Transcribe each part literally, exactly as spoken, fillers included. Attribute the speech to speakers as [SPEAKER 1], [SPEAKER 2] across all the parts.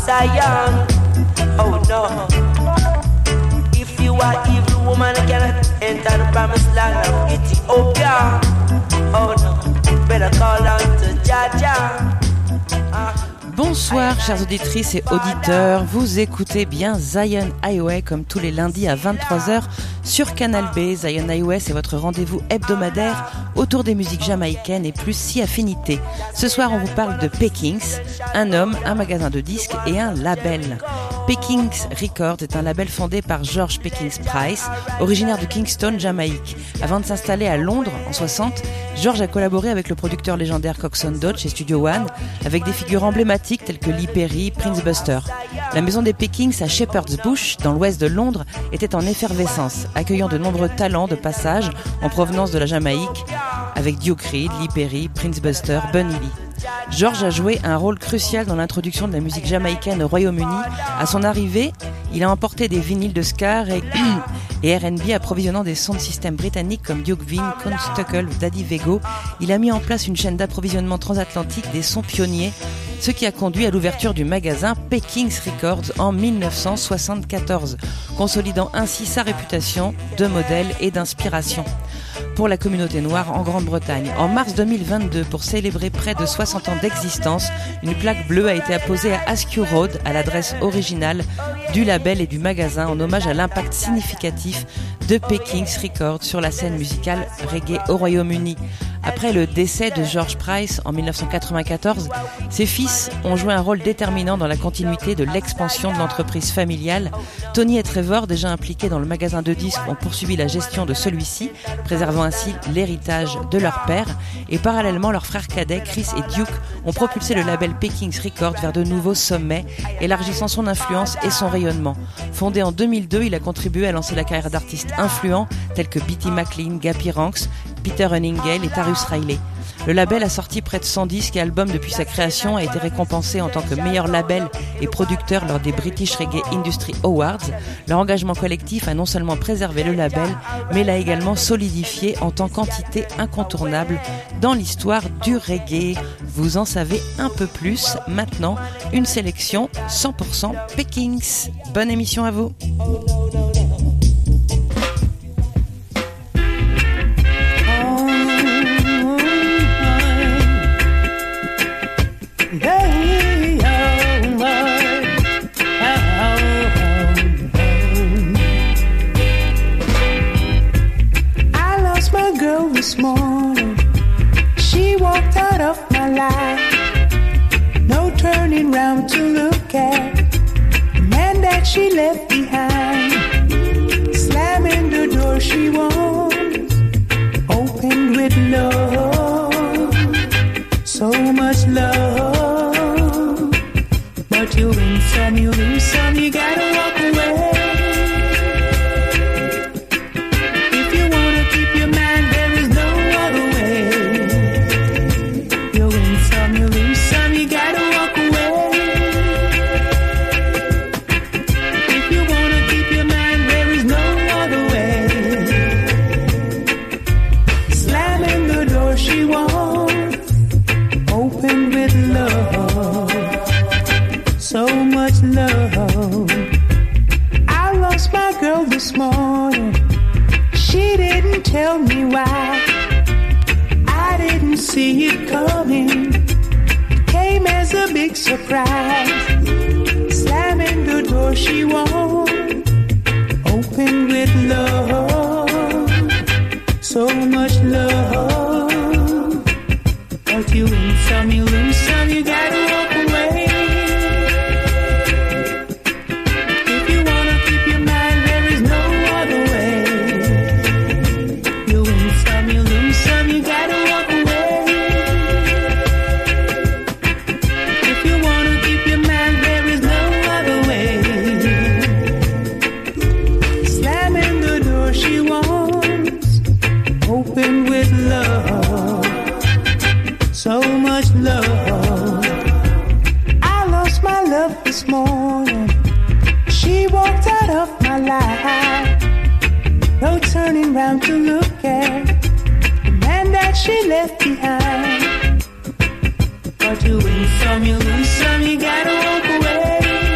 [SPEAKER 1] Zion. Oh no. If you are evil woman, you cannot enter the promised land of Ethiopia. Oh no. Better call out to Jaja.
[SPEAKER 2] Bonsoir chères auditrices et auditeurs, vous écoutez bien Zion Highway comme tous les lundis à vingt-trois heures sur Canal B. Zion Highway, c'est votre rendez-vous hebdomadaire autour des musiques jamaïcaines et plus si affinités. Ce soir on vous parle de Pekings, un homme, un magasin de disques et un label. Pekings Records est un label fondé par George Pekings Price, originaire de Kingston, Jamaïque. Avant de s'installer à Londres en soixante, George a collaboré avec le producteur légendaire Coxsone Dodd chez Studio One, avec des figures emblématiques telles que Lee Perry, Prince Buster. La maison des Pekings à Shepherd's Bush, dans l'ouest de Londres, était en effervescence, accueillant de nombreux talents de passage en provenance de la Jamaïque, avec Duke Reid, Lee Perry, Prince Buster, Bunny Lee. George a joué un rôle crucial dans l'introduction de la musique jamaïcaine au Royaume-Uni. À son arrivée, il a emporté des vinyles de ska et, et R and B approvisionnant des sons de système britanniques comme Duke Vin, Count Stuckle ou Daddy Vego. Il a mis en place une chaîne d'approvisionnement transatlantique des sons pionniers, ce qui a conduit à l'ouverture du magasin Pekings Records en dix-neuf cent soixante-quatorze, consolidant ainsi sa réputation de modèle et d'inspiration pour la communauté noire en Grande-Bretagne. En mars deux mille vingt-deux, pour célébrer près de soixante ans d'existence, une plaque bleue a été apposée à Askew Road, à l'adresse originale du label et du magasin, en hommage à l'impact significatif de Pekings Records sur la scène musicale reggae au Royaume-Uni. Après le décès de George Price en dix-neuf cent quatre-vingt-quatorze, ses fils ont joué un rôle déterminant dans la continuité de l'expansion de l'entreprise familiale. Tony et Trevor, déjà impliqués dans le magasin de disques, ont poursuivi la gestion de celui-ci, préservant ainsi l'héritage de leur père. Et parallèlement, leurs frères cadets, Chris et Duke, ont propulsé le label Pekings Records vers de nouveaux sommets, élargissant son influence et son rayonnement. Fondé en deux mille deux, il a contribué à lancer la carrière d'artistes influents tels que Bitty McLean, Gappy Ranks, Peter Hunningale et Tarrus Riley. Le label a sorti près de cent disques et albums depuis sa création, a été récompensé en tant que meilleur label et producteur lors des British Reggae Industry Awards. Leur engagement collectif a non seulement préservé le label, mais l'a également solidifié en tant qu'entité incontournable dans l'histoire du reggae. Vous en savez un peu plus maintenant, une sélection cent pour cent Pekings. Bonne émission à vous.
[SPEAKER 3] This morning, she walked out of my life. No turning round to look at the man that she left behind. Slamming the door she wants, opened with love, so much love. But you win some, you lose some, you gotta walk away. Love. I lost my girl this morning. She didn't tell me why. I didn't see it coming. It came as a big surprise. Slamming the door she won't open with love. So much love. But you win some, you lose some, you gotta walk away. Love. I lost my love this morning. She walked out of my life. No turning round to look at the man that she left behind. But you win some, you lose some, you gotta walk away.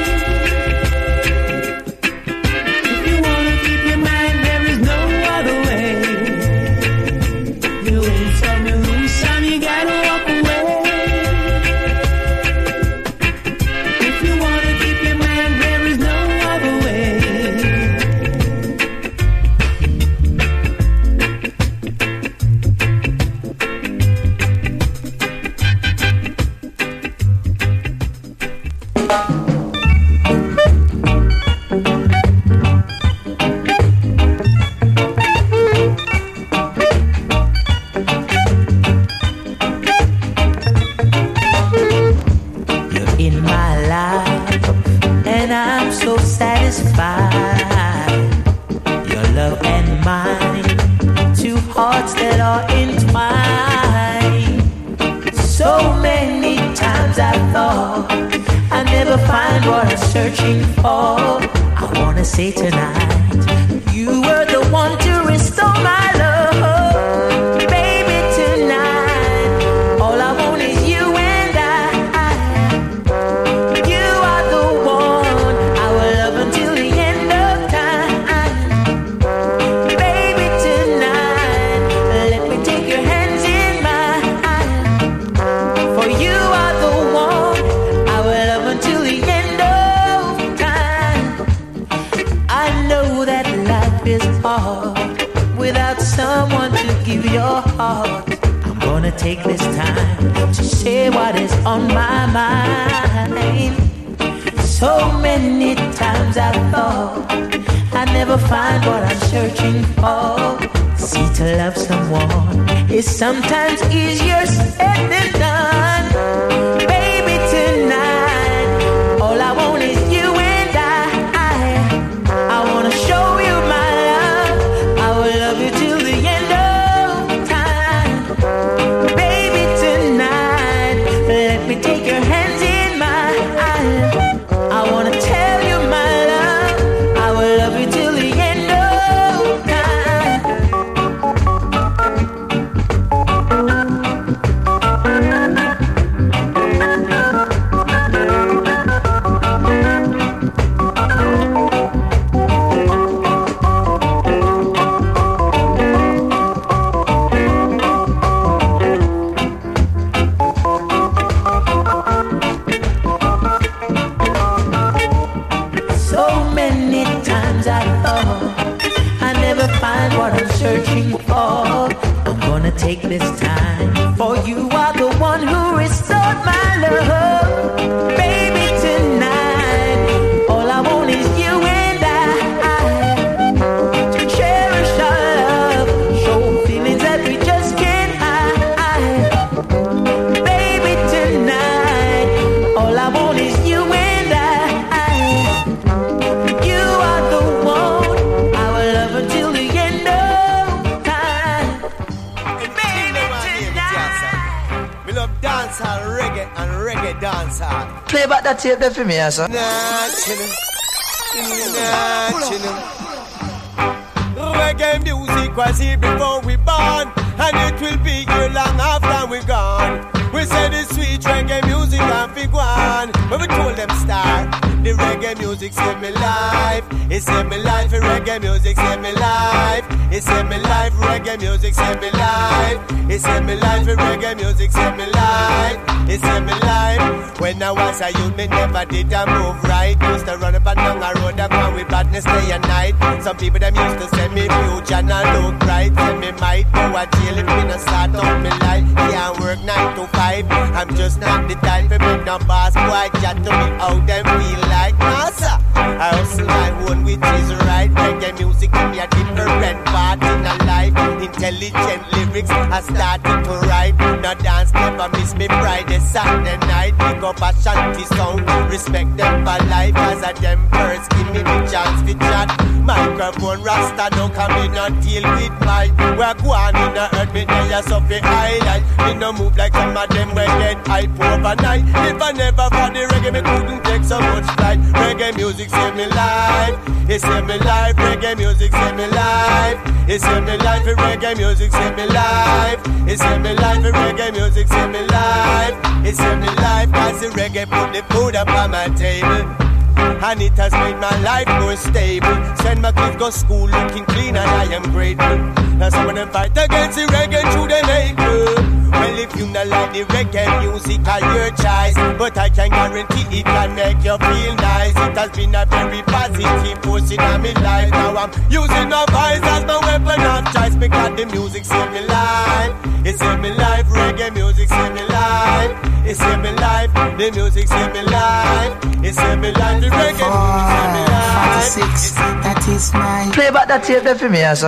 [SPEAKER 1] times I thought I never find what I'm searching for. I wanna say tonight, you were the one to restore my love. Baby, tonight, all I want is you and I. You are the one I will love until the end of time. Baby, tonight, let me take your hands in mine. For you are the one I will love until the end of time. I know that life is hard without someone to give your heart. I'm gonna take this time to say what is on my mind. So many times I thought I never find what I'm searching for. See, to love someone is sometimes easier said than done. Baby, tonight, all I want is you and I. I wanna show you my love. I will love you till the end of time. Baby, tonight, let me take your hands in mine. I wanna tell you my love. I will love you till the end of time. So many times I thought I never find what I'm searching for. I'm gonna take this time, for you are the one who restored my love. Baby, tonight, all I want is you and I. To cherish our love, show feelings that we just can't hide. Baby, tonight, all I want is you and I. You are the one I will love until the end of time. Baby, tonight.
[SPEAKER 4] We love dancehall, reggae, and reggae dancehall.
[SPEAKER 5] Play back that tape there for me, sir.
[SPEAKER 4] Nah, chillin', nah, chillin'. Reggae music was here before we born, and it will be here long after we gone. We say the sweet reggae music and big one. When we told them start, the reggae music saved me life. It saved me life, the reggae music saved me life. It saved me life, reggae music saved me life. It saved me life, the reggae music saved me life. It saved me life. When I was a youth, me never did a move right. Used to run up and down a road and come with badness day and night. Some people them used to say me future not look right. Say me might go a jail if me not start out me life. Can't work nine to five. I'm just not the type to make no boss boy chat to me out and feel like NASA. I hustle my own which is right. Reggae music give me a different part in a life. Intelligent lyrics I started to write. No dance never miss me Friday, Saturday night. Pick up a shanty sound. Respect them for life as a them first give me the chance to chat. Microphone rasta don't come in and deal with my. We're going in the earth me there so fi highlight. Me no move like some of them we get hype overnight. If I never for the reggae me couldn't take so much flight. Reggae music save me life. It save me life. Reggae music save me life. It save me life. Reggae music save me life. It save me life. Reggae music save me life. It save me life. Cause the reggae put the food up on my table. And it has made my life more stable. Send my kids go school looking clean and I am grateful. Now some of them fight against the reggae through the maple. Well, if you not like the reggae music, I your choice. But I can guarantee it can make you feel nice. It has been a very positive force in my life. Now I'm using my voice as my weapon of choice. Because the music saved me life. It saved me life. Reggae music saved me life. It saved me life. The music saved me life. It saved me life. The reggae music saved me life.
[SPEAKER 5] forty-six, that is mine. Play back that tape there for me, sir.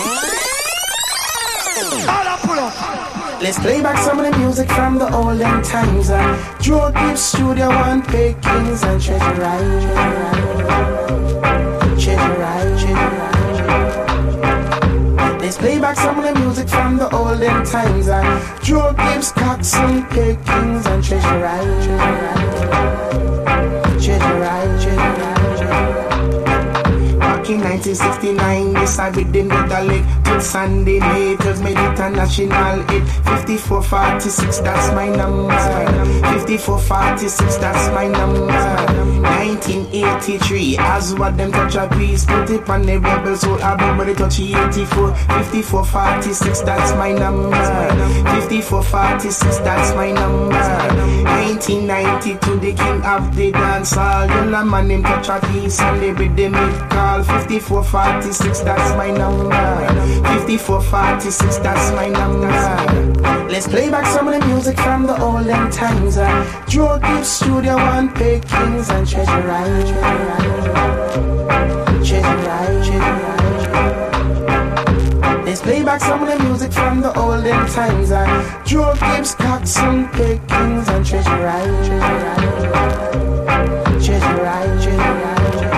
[SPEAKER 3] Let's play back some of the music from the olden times. Uh, Joe Gibbs Studio One, Pay Kings and Treasure Ride. Treasure Ride, Treasure Ride. Let's play back some of the music from the olden times. And Joe Gibbs, Coxsone, Pickens, and Treasure Ride, Treasure Ride, Treasure Ride, Treasure Ride, Treasure Ride. Back in nineteen sixty-nine, this I with them with a leg till Sunday Makers made international hit. fifty-four forty-six, that's my number. fifty-four forty-six, that's my number. nineteen eighty-three, as what them touch a piece, put it on the rebel soul album where they touch eighty-four. fifty-four forty-six, that's my number. fifty-four forty-six, that's my number. nineteen ninety-two, the king of the dance hall. Yellow man him touch a piece and they with them it call. fifty-four forty-six, that's my number. fifty-four forty-six, that's my number. Let's play back some of the music from the olden times. Uh, Joe Gibbs, Studio One, Pickens, and Treasure Ride, Treasure Ride, Treasure Ride, Treasure Ride. Let's play back some of the music from the olden times. Uh, Joe Gibbs, Coxsone, Pickens, and Treasure Ride, Treasure Ride, Treasure Ride, Treasure Ride.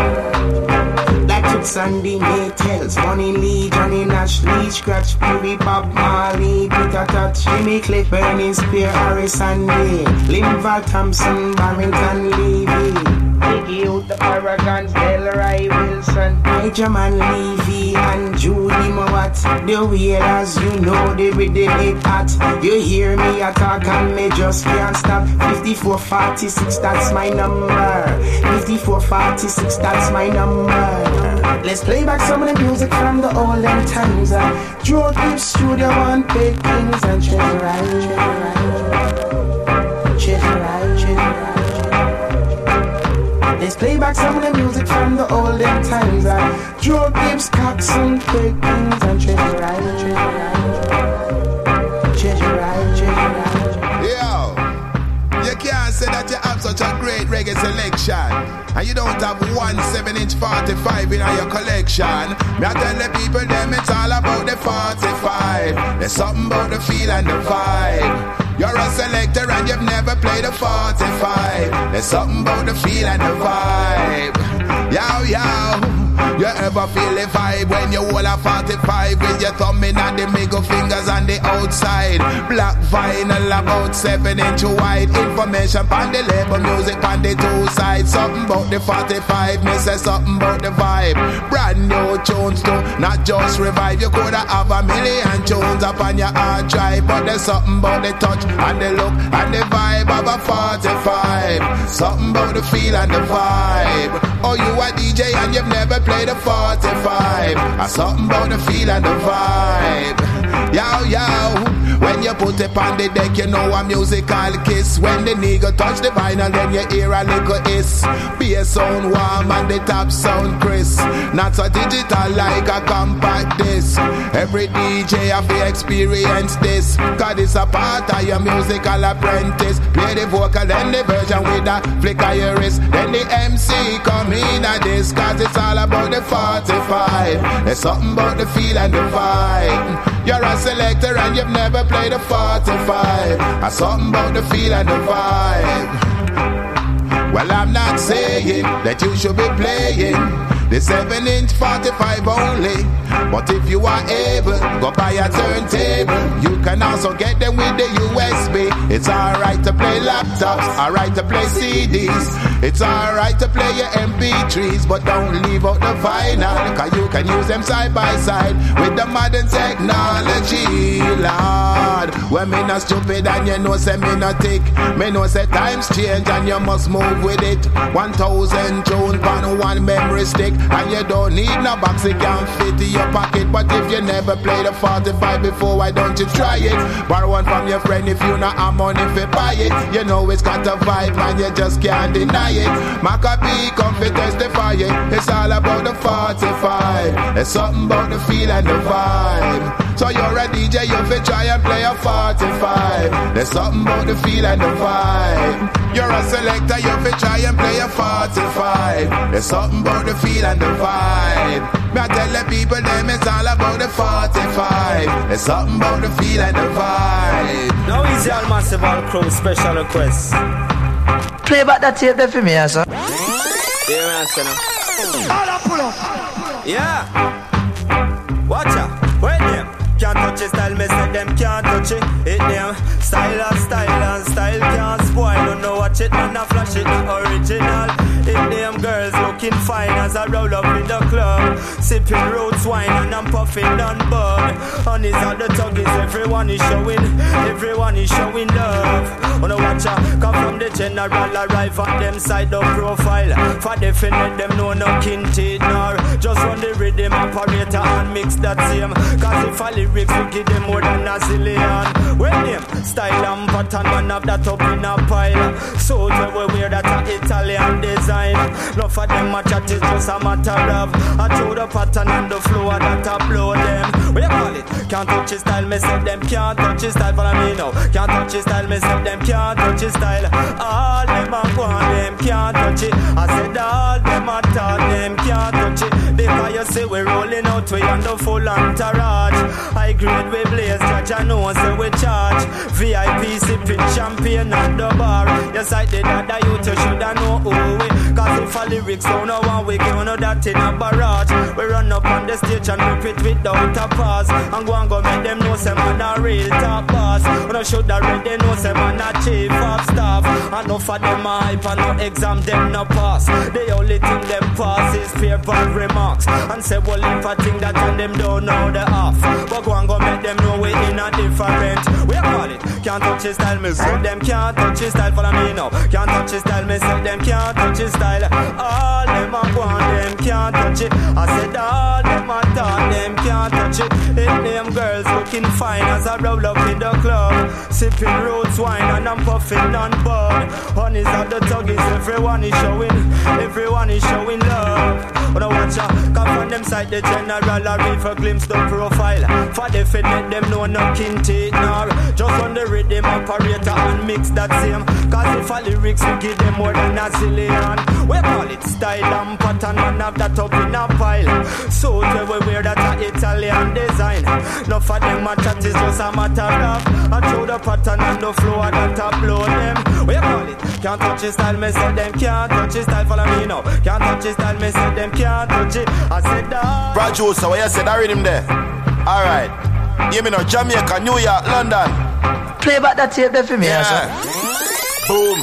[SPEAKER 3] Sandy Maytels, Bonnie Lee, Johnny Nash, Lee, Scratch, Pee Bob Marley, Peter Touch, Jimmy Cliff, Bernie Spear, Harry Sandy, Linval Thompson, Barrington Levy, Iggy out the Paragons, Delroy Wilson, Benjamin Levy, and Judy Mowat. The weirdas, you know they with the big hat. You hear me attack and me just can't stop. fifty-four forty-six, that's my number. fifty-four forty-six, that's my number. Let's play back some of the music from the olden times. Uh, Joe Gibbs, Studio One, Pickens, and Treasure Ride, Treasure Ride, Treasure Ride, Treasure Ride. Let's play back some of the music from the olden times. Uh, Joe Gibbs, Coxsone, Pickens, and Treasure Ride, Treasure Ride, Treasure Ride, Treasure Ride.
[SPEAKER 6] Yo, you can't say that you have such a great reggae selection and you don't have one seven inch forty-five in your collection. Me I tell the people them it's all about the forty-five. There's something about the feel and the vibe. You're a selector and you've never played a forty-five. There's something about the feel and the vibe. Yow, yow. You ever feel the vibe when you hold a forty-five with your thumb in and the middle fingers on the outside? Black vinyl about seven inch wide. Information on the label, music on the two sides. Something about the forty-five, me say something about the vibe. Brand new tunes too, not just revive. You coulda have a million tunes up on your hard drive, but there's something about the touch and the look and the vibe of a forty-five. Something about the feel and the vibe. Oh, you a D J and you've never played a forty-five. Or something about the feel and the vibe. Yow, yow. When you put it on the deck, you know a musical kiss. When the nigga touch the vinyl, then you hear a little hiss. Bass sound warm and the top sound crisp. Not so digital like a compact disc. Every D J have to experience this, cause it's a part of your musical apprentice. Play the vocal, then the version with a flick of your wrist. Then the M C come in at this, cause it's all about the forty-five. There's something about the feel and the vibe. You're a selector and you've never played a forty-five. Or something about the feel and the vibe. Well, I'm not saying that you should be playing the seven inch forty-five only, but if you are able, go buy a turntable. You can also get them with the U S B. It's alright to play laptops, alright to play C Ds. It's alright to play your M P threes, but don't leave out the vinyl, cause you can use them side by side with the modern technology, Lord. When me not stupid and you know say me not tick, me know say times change and you must move with it. One thousand tunes on one memory stick, and you don't need no box, it can fit in your pocket. But if you never played a forty-five before, why don't you try it? Borrow one from your friend if you not have money to buy it. You know it's got a vibe and you just can't deny it. Maccabee come to testify it. It's all about the forty-five. There's something about the feel and the vibe. So you're a D J, you fit try and play a forty-five. There's something about the feel and the vibe. You're a selector, you fit try and play a forty-five. There's something about the feel and the vibe. Me I tell the people them it's all about the forty-five. There's something about the feel and the vibe.
[SPEAKER 7] Now is your massive all crew special request.
[SPEAKER 5] Play back that tape there for me, sir.
[SPEAKER 7] Yeah, man, sir.
[SPEAKER 4] All up, pull up.
[SPEAKER 7] Yeah. Watch out. Wait there.
[SPEAKER 8] can't touch it. Style, me say them can't touch it. It them style and style and style can't spoil. Don't know watch it, man, I flash it, not original. It them girls looking fine as I roll up in the club, sipping road wine and I'm puffing on bud. Honeys at the tuggies, everyone is showing, everyone is showing love. Wanna watch out, come from the general, arrive at them side of profile. For definite them know no kinted nor just run the rhythm operator and mix that same. Cause if I lyrics we give them more than a zillion. When them style and pattern man have that up in a pile. So they will wear that a Italian design. No for them a chat is just a matter of I throw the pattern and the flow that I blow them. What you call it? Can't touch his style, me say them can't touch his style. Follow me now. Can't touch his style, me say them can't touch his style. All them a want them can't touch it. I said all them a talk them can't touch it. Because you see we rolling out we on the full entourage. High grade we blaze, judge I know so we charge. V I P sipping champagne at the bar. Yes I did that the youth you shoulda know who we. Cause if a lyrics don't know one we can know that in a barrage. We run up on the stage and rip it without a pause. And go and go make them know say man a real top boss. When I shoulda read they know say man a chief of staff. And no for them a hype and no exam them no pass. The only thing them pass is paper remarks. And say well if I think that and them don't know the half. But go and go make them know we in a different. We call it can't touch his style, me say them can't touch his style. Follow me now. Can't touch his style, me say them can't touch his style. All them a want them can't touch it. I said all them a talk them can't touch it. It them girls looking fine as I roll up in the club, sipping road wine and I'm puffing on bud. Honeys at the tuggies, everyone is showing, everyone is showing love. But I watch out, come from them side the general or if a glimpse the profile. For the fit let them know no kinted nor just on the rhythm operator and mix that same. Cause if a lyrics we give them more than a zillion. We call it style and pattern and have that up in a pile. So they will wear that a Italian design. No for them a chat is just a matter of I throw the pattern and the flow that I blow them. We call it can't touch his style, me say them can't touch his style. Follow me now. Can't touch his style, me say them can't touch it. I said that.
[SPEAKER 9] Producer, what you said? I read him there. Alright. Give me now Jamaica, New York, London.
[SPEAKER 5] Play back that tape there for me,
[SPEAKER 9] yeah.
[SPEAKER 5] Sir.
[SPEAKER 9] Boom.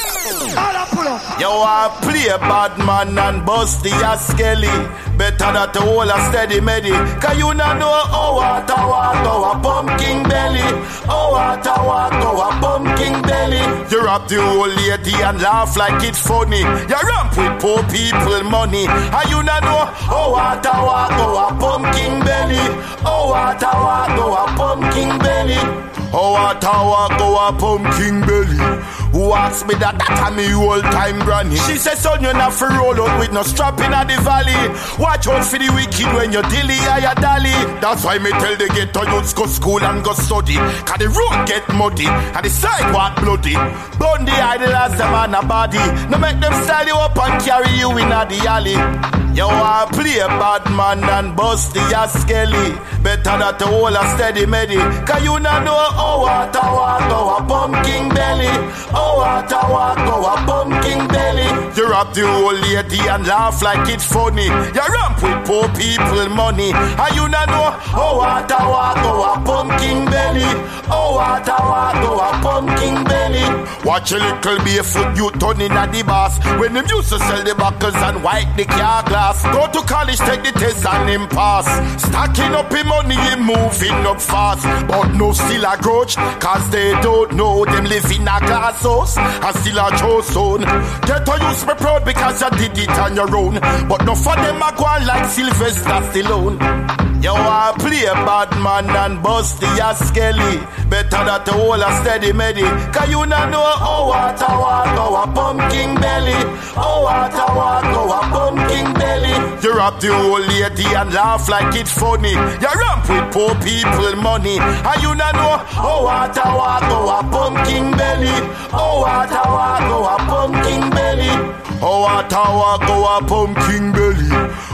[SPEAKER 9] You want play bad man and bust the Skelly. Better that the whole a steady meddy. Cause you not know how water walk go a pumpkin belly. How water walk go a pumpkin belly. You rap the old lady and laugh like it's funny. You ramp with poor people money. And you not know how water walk go a pumpkin belly. How water walk go a pumpkin belly. How water walk go a pumpkin belly. Who asks me that? That's me old time granny. She says, son, you're not for roll out with no strap in the valley. Watch out for the wicked when you're dilly or you dally. That's why me tell the ghetto youths go school and go study. Cause the road get muddy and the sidewalk bloody. Burn the idol as them on a body. No make them style you up and carry you in a the alley. You want play bad man and bust the Skelly. Better that the whole a steady meddy. Cause you not know how water walk go a pumpkin belly. How water walk go a pumpkin belly. You rap the old lady and laugh like it's funny. You ramp with poor people money. And you not know how water walk go a pumpkin belly. How water walk go a pumpkin belly. Watch a little barefoot you turning at the boss. When them used to sell the buckles and wipe the car glass. Go to college, take the test and him pass. Stacking up him money, him moving up fast. But no still a grudge, cause they don't know them live in a glass house and still a chosen. Get to use me proud because you did it on your own. But no for them a go on like Sylvester Stallone. You want play bad man and bust the Skelly. Better that the whole a steady meddy. Cause you not know how water walk go a pumpkin belly. How water walk go a pumpkin belly. You rap the old lady and laugh like it's funny. You ramp with poor people money. And you not know how water walk go a pumpkin belly. How water walk go a pumpkin belly. How water walk go a pumpkin belly.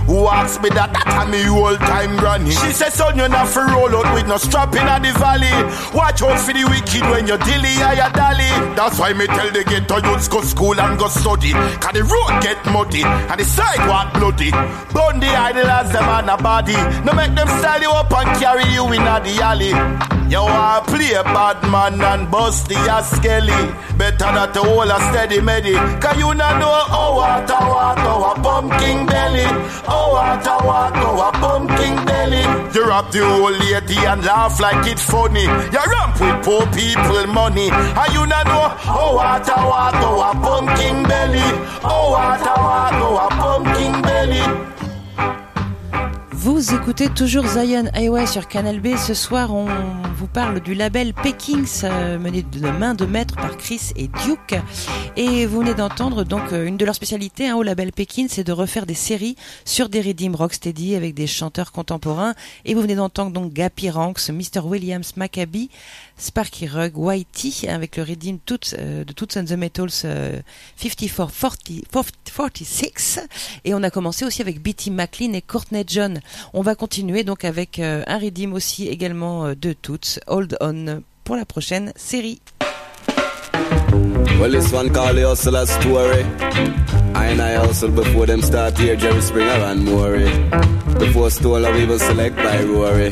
[SPEAKER 9] Who asked me that? That a me old time granny. She said, son, you not for roll out with no strap in the valley. Watch out for the wicked when you dilly or you dally. That's why me tell the ghetto youths go school and go study. Cause the road get muddy and the sidewalk bloody. Burn the idol as them on a body. No make them style you up and carry you in the alley. You want play bad man and bust the skelly. Better not to hold a steady meddy. Cause you not know how water walk our pumpkin belly. How water walk our pumpkin belly. You rap the old lady and laugh like it's funny. You ramp with poor people money. And you not know how water walk our pumpkin belly. How water walk our pumpkin belly.
[SPEAKER 2] Vous écoutez toujours Zion Highway sur Canal B. Ce soir, on vous parle du label Peckings, euh, mené de main de maître par Chris et Duke. Et vous venez d'entendre donc une de leurs spécialités hein, au label Peckings, c'est de refaire des séries sur des rythms rocksteady avec des chanteurs contemporains. Et vous venez d'entendre donc Gappy Ranks, mister Williams Maccabi, Sparky Rugg, Whitey avec le rythme Toots, euh, de Toots and the Metals euh, cinquante-quatre quarante-six. Et on a commencé aussi avec Betty McLean et Courtney John. On va continuer donc avec euh, un rythme aussi également euh, de Toots, Hold On, pour la prochaine série.
[SPEAKER 10] Well, this one called the Hustler's Story. I and I hustle before them start here, Jerry Springer and Maury. Before Stone Love even select by Rory.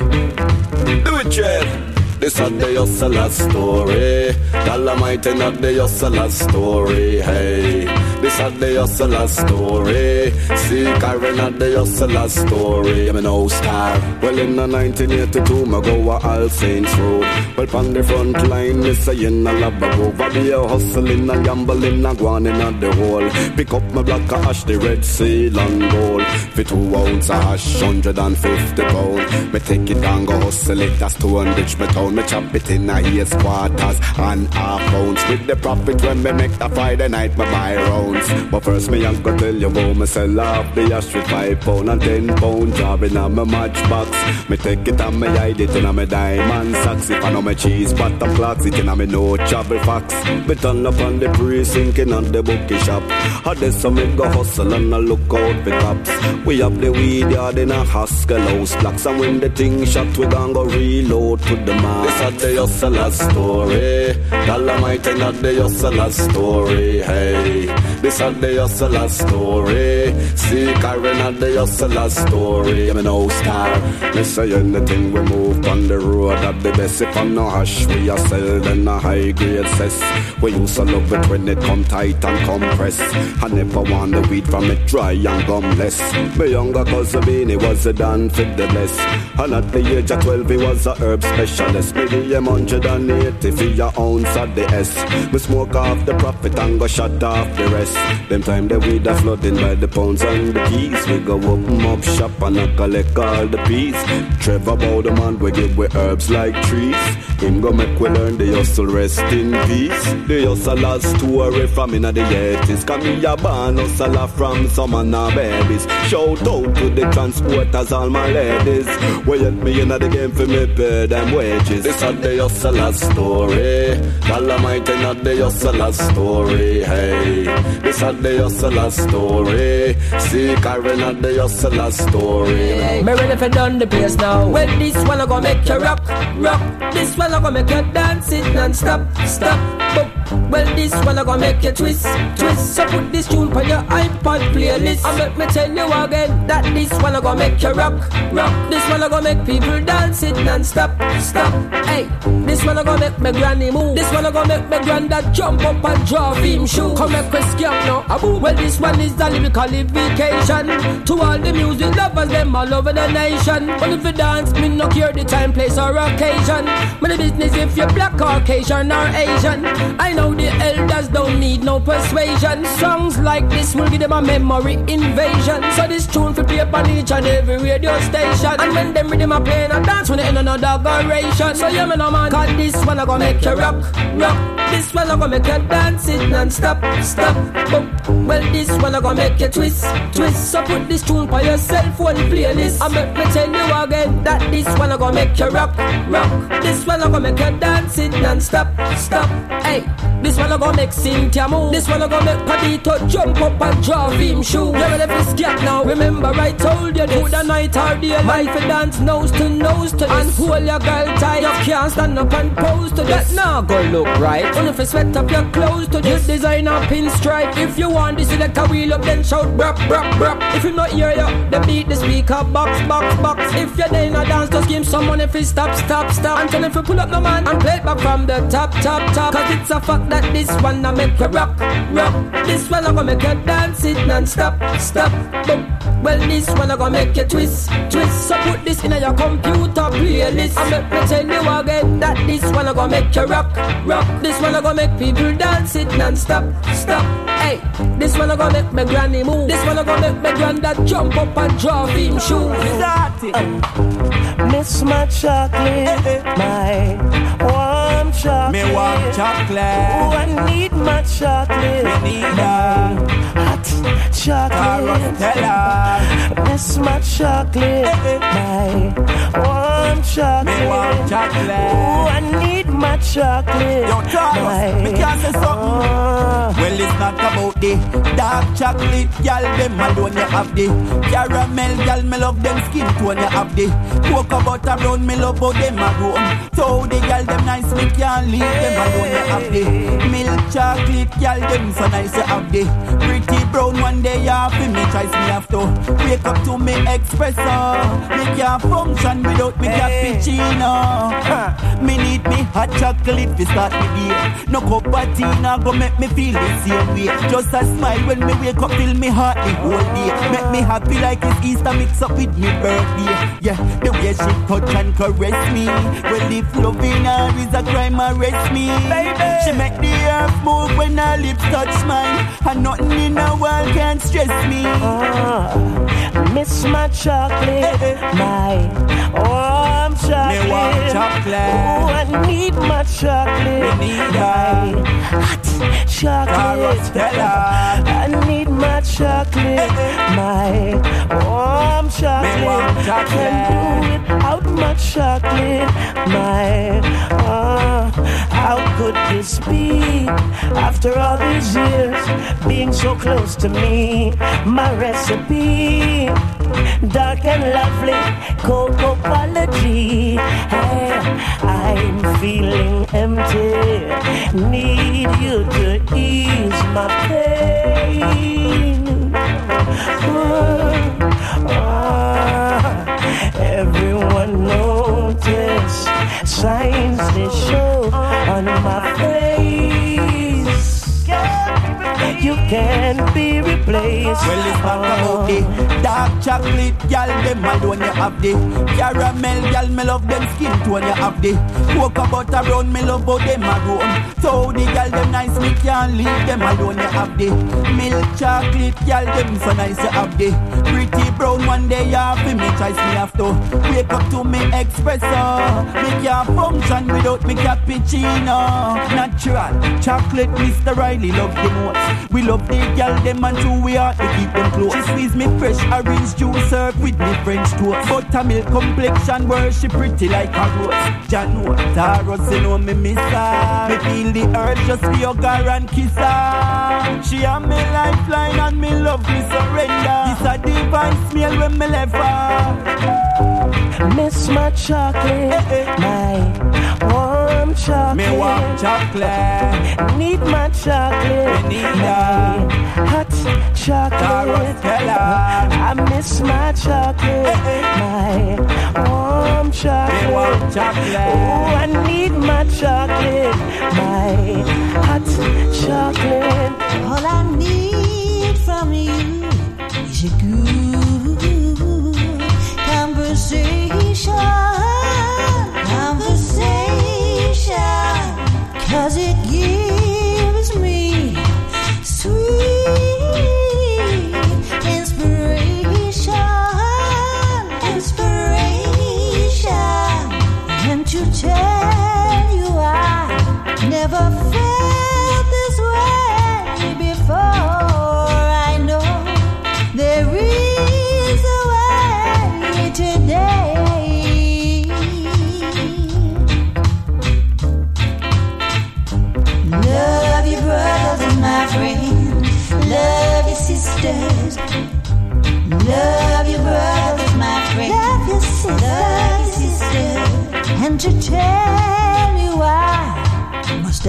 [SPEAKER 10] Do it, Trev. This is the Hustler's Story. Dolomite not the Hustler's Story. Hey, this is the Hustler's Story. See Karen not the Hustler's Story. I'm an old star. Well, in the nineteen eighty-two, I go a All Saints Road. Well, on the front line, me saying I love a over. Be a hustling and gambling and going in at the hole. Pick up my black ash, the red seal and gold. For two ounce of hash, one hundred fifty pound. Me take it and go hustle it, that's two hundred me town. Me chop it in a ears quarters and half ounce. With the profit when me make the Friday night, me buy rounds. But first me young go tell you how me sell off the ash with five pound and ten pound. Job in a me matchbox. Me take it and me hide it in a me diamond socks. If I know me cheese bottom clocks, it in a me no travel facts. Me turn up on the precinct in on the bookie shop. How this so me go hustle and I look out for tops. We have the weed yard in a Haskell house blocks. And when the thing shot we gon' go reload to the man. This is the Hustler's Story. Dolomite not the Hustler's Story. Hey, this is the Hustler's Story. See Karen not the Hustler's Story. I'm an old star. Me say anything we move on the road at the best. If I'm no hash we a sell then a high grade cess. We used to love it when it come tight and compress. I never want the weed from it dry and gumless. My younger cousin Beanie was a dan fit the best. And at the age of twelve he was a herb specialist. Me give him one hundred eighty for your ounce at the S. Me smoke off the profit and go shut off the rest. Them time the weed a flooding by the pounds and the keys. We go open up shop and I collect all the peas. Trevor bow the man we give we herbs like trees. Him go make we learn the hustle rest in peace. The hustler's story from in the eighties. Come me a born hustler from some of our babies. Shout out to the transporters, all my ladies. We help me in the game for me pay them wages. This is the hustler's story. Dolomite not the hustler's story. Hey, this is the hustler's story. See Karen not the hustler's story.
[SPEAKER 11] Me ready for done the place now. Well, this one I gonna make you rock, rock. This one I gonna make you dance it non-stop, stop, boop. Well, this one I gonna make you twist, twist. So put this tune on your iPod playlist. And let me tell you again that this one I gonna make you rock, rock. This one I gonna make people dance it non-stop, stop. Hey, this one I gonna make my granny move. This one I gonna make my granddad jump up and draw him shoe. Come make us scam now, a boom. Well, this one is the lyrical vacation to all the music lovers, them all over the nation. But if you dance, me no care the time, place or occasion. But the business if you're black, Caucasian or Asian. I know the elders don't need no persuasion. Songs like this will give them a memory invasion. So this tune for play on each and every radio station. And when them rhythm a play and dance when they end another oration. So yeah, me no man, cause this one I gonna make you rock, rock. This one I gonna make you dance it non-stop, stop, boom. Well, this one I gonna make you twist, twist. So put this tune on your cell phone playlist. And make me tell you again that this one I gonna make you rock, rock. This one I gonna make you dance it non-stop, stop. Hey, This one I go make Cynthia move. This one I go make Padito jump up and draw him shoe. You ready for scat now? Remember I told you this. Good the night or day, life and dance nose to nose to this. And hold your girl tight. You can't stand up and pose to this. That now go look right. Only if you sweat up your clothes to this. Designer pinstripe. If you want this selector wheel up, then shout brap brap brap. If you not hear you, then beat the speaker box box box. If you're there in a dance, just give someone if you stop stop stop. And tell if you pull up no man and play it back from the top top top. Cause it's a fact that this one I make you rock rock. This one I gonna make you dance it non-stop stop boom. Well this one I gonna make you twist twist. So put this in your computer playlist. And make me tell you again that this one I gonna make you rock rock. This one I gonna make people dance it non-stop stop. Hey, this one I gonna make my granny move. This one I gonna make my granddad jump up and draw him shoes.
[SPEAKER 1] Miss my chocolate, my warm chocolate.
[SPEAKER 8] Me warm chocolate.
[SPEAKER 1] Oh, I need my chocolate.
[SPEAKER 8] Me need a
[SPEAKER 1] hot chocolate. Miss my chocolate, my warm chocolate.
[SPEAKER 8] Me warm chocolate.
[SPEAKER 1] Oh, I need my chocolate.
[SPEAKER 8] Yo, Charles, me can't say something. Oh. Well, it's not about the dark chocolate, y'all. Them alone you have the caramel, y'all. Me love them skin tone you have the cocoa butter brown. Me love how them a roam. So the y'all them nice, me can't leave them alone you have the milk chocolate, y'all. Them so nice you have the pretty brown one day you have to me choice me have to wake up to me espresso. Me can't function without me cappuccino. Me need me hot chocolate to start me day. No cup of tea now go make me feel the same way. Just a smile when me wake up till me heart the whole day. Make me happy like it's Easter mix up with me birthday. Yeah, the way she touch and caress me. Well, if loving her is a crime, arrest me. Baby, she make the earth move when her lips touch mine. And nothing in the world can stress me.
[SPEAKER 1] uh, Miss my chocolate, my warm chocolate.
[SPEAKER 8] Me warm chocolate.
[SPEAKER 1] Oh, I need my chocolate.
[SPEAKER 8] Me need
[SPEAKER 1] my hot chocolate. I need my chocolate, my warm chocolate.
[SPEAKER 8] Me warm chocolate.
[SPEAKER 1] I can't do without my chocolate, my uh, how could this be? After all these years, being so close to me, my recipe, dark and lovely, cocoa apology. Hey, I'm feeling empty, need you to ease my pain. Oh, oh, everyone notice signs they show on my face. You can't be replaced.
[SPEAKER 8] Well, it's not about the dark chocolate, y'all. Them alone you have the caramel, y'all. Me love them skin tone you have the cocoa butter brown. Me love how them a roam. So the y'all them nice, me can't leave them alone. You have the milk chocolate, y'all. Them so nice you have the pretty brown one day you have to me choice me have to wake up to me espresso. Me can't function without me cappuccino. Natural chocolate, Mister Riley love the most. We love the girl them and two we are to keep them close. She squeeze me fresh orange juice served with me French toast. Buttermilk complexion worship pretty like a rose. Jano, Taros, you know me miss her. Me feel the urge just for your girl and kiss her. She a me lifeline and me love me surrender. This a divine smell when me left her.
[SPEAKER 1] Miss my chocolate, my warm chocolate.
[SPEAKER 8] Me warm chocolate.
[SPEAKER 1] Need my chocolate.
[SPEAKER 8] Me need
[SPEAKER 1] my hot chocolate. I miss my chocolate, my warm chocolate.
[SPEAKER 8] Me warm chocolate.
[SPEAKER 1] Oh, I need my chocolate, my hot chocolate.
[SPEAKER 12] All I need from you is a good conversation, conversation, 'cause it gives me sweet inspiration, inspiration, and to tell you I never felt this way before. I know there is sisters. Love your brothers, my friend. Love your sisters. Love your sisters. And to tell you why must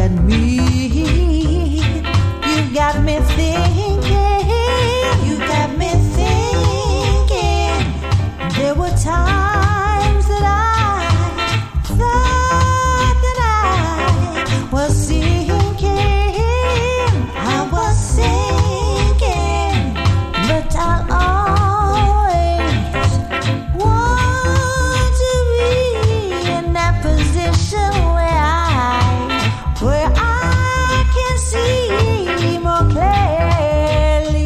[SPEAKER 12] admit you got me thinking. You got me thinking. There were times that I thought that I was sinking. I was sinking, but I'll always want to be in that position where I, where I can see more clearly.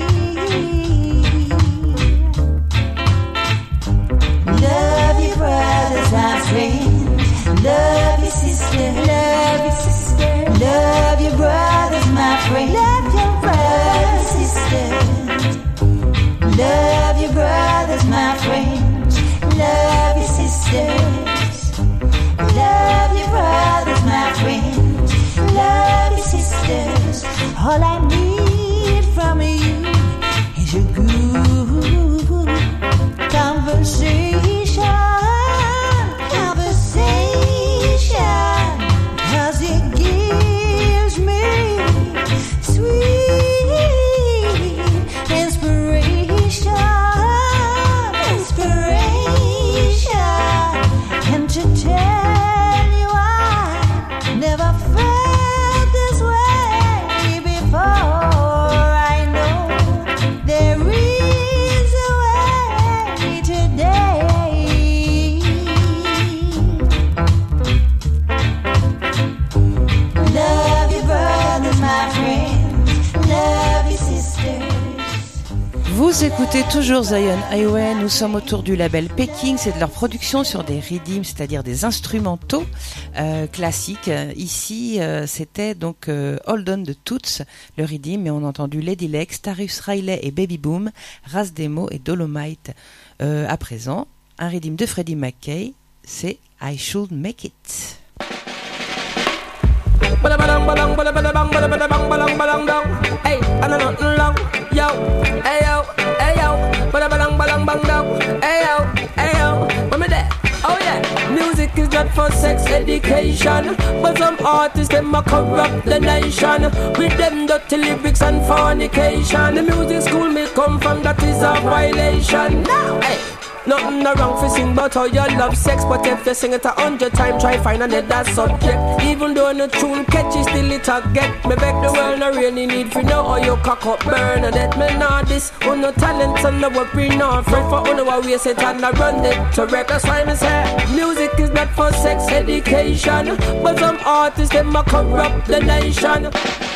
[SPEAKER 12] Love your brothers, my friends. Love your sister. Love your sister. Love your brothers, my friend. Love your brothers, sisters. Love your brothers, my friends. Love your sisters. Love your brothers, my friends. Love your sisters. All I need from you is a good conversation. Conversation. 'Cause it gives me sweet inspiration. Inspiration. And to tell you I never felt this way before. I know there is a way today. Love your brothers, my friends. Love your sisters.
[SPEAKER 2] Vous écoutez toujours Zion Highway, nous sommes autour du label Peking, c'est de leur production sur des rhythms, c'est-à-dire des instrumentaux euh, classiques. Ici, euh, c'était donc euh, Hold On de Toots, le rhythm, mais on a entendu Lady Lex, Tarrus Riley et Baby Boom, Ras Demo et Dolomite. Euh, à présent, un rhythm de Freddie McKay, c'est I Should Make It.
[SPEAKER 11] Bada bada bada bada bada bada bada bada bada bada bada. Hey, I know nothing long. Yo, hey yo, hey yo. Bada bada bada bada. Hey yo, hey yo. When me there? Oh yeah. Music is not for sex education, but some artists them a corrupt the nation with them dirty lyrics and fornication. The music school me come from, that is a violation. Now, hey. Nothing wrong for sing about how you love sex, but if you sing it a hundred times, try find another subject. Even though no tune catchy, still it a get. Me beg the world, no really need for know how you cock up burn. And that me know this, who no talent and no worry, no friend for who no a waste it and I run it to wreck. That's why me say, music is not for sex education, but some artists them a corrupt the nation.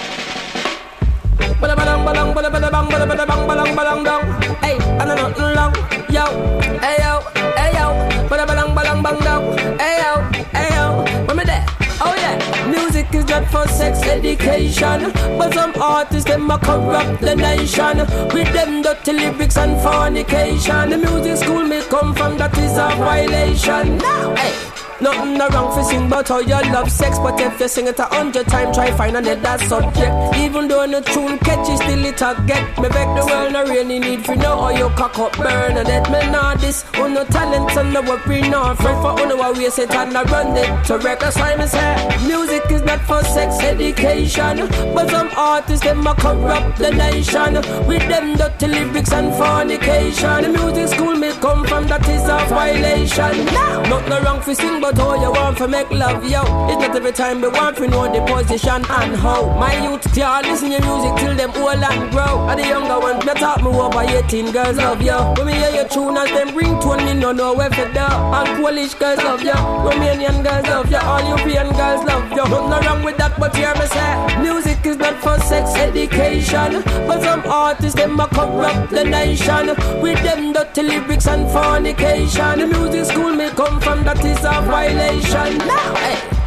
[SPEAKER 11] Bada bada bada bada bada bada bada bada bada bada bada. Hey, I know nothing long. Yo, hey yo, hey yo. Bada bada bada bada. Hey yo, hey yo. When me there? Oh yeah. Music is not for sex education, but some artists them a corrupt the nation with them dirty lyrics and fornication. The music school me come from, that is a violation. Now, hey. Nothing wrong for sing about how you love sex, but if you sing it a hundred times, try find another subject. Even though no tune catchy, still it a get. Me beg the world, no really need for know how you cock up burn. And that me know this, who no talent and no worry, no friend for who no a waste it and I run it to wreck. That's why me say, music is not for sex education, but some artists them a corrupt the nation with them dirty lyrics and fornication. The music school me come from, that is a violation. Nothing wrong for sing, but how you want to make love, yo. It's not every time we want to know the position and how. My youth can't listen to music till them old and grow. And the younger ones, me talk me over eighteen girls love, yo. When me hear your tune as them bring tone, me no know where for that. And Polish girls love, yo. Romanian girls love, yo. All European girls love, yo. Nothing wrong with that, but hear me say, music is not for sex education, but some artists, them a corrupt the nation with them dirty lyrics and fornication. The music school me come from, that is a violation. Now, hey.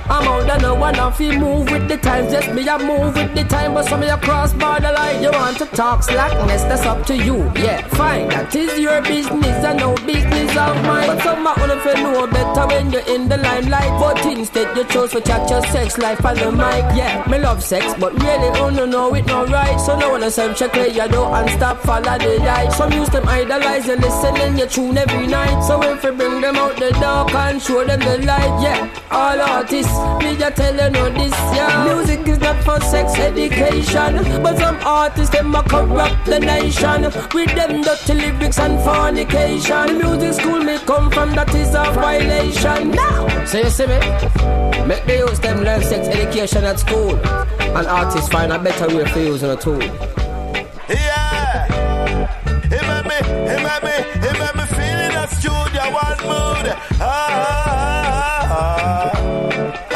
[SPEAKER 11] I'm out there no one off you move with the times. Just me I move with the time, but some of you cross border line. You want to talk slackness, that's up to you. Yeah, fine, that is your business and no business of mine. But some of you feel know better when you're in the limelight. But instead you chose to chat your sex life on the mic. Yeah, me love sex, but really oh no no it no right. So no one self check where you do and stop follow the light. Some use them idolize and listening you tune every night. So if you bring them out the dark and show them the light, yeah, all artists, me just tell you know this, yeah. Music is not for sex education, but some artists them a corrupt the nation with them dirty lyrics and fornication. Music school me come from, that is a violation. Now, so you see me, make the youth them learn sex education at school, and artists find a better way for using a tool.
[SPEAKER 9] Yeah, it made me, it made me, it made me feel in a studio one mood. Ah, ah, ah,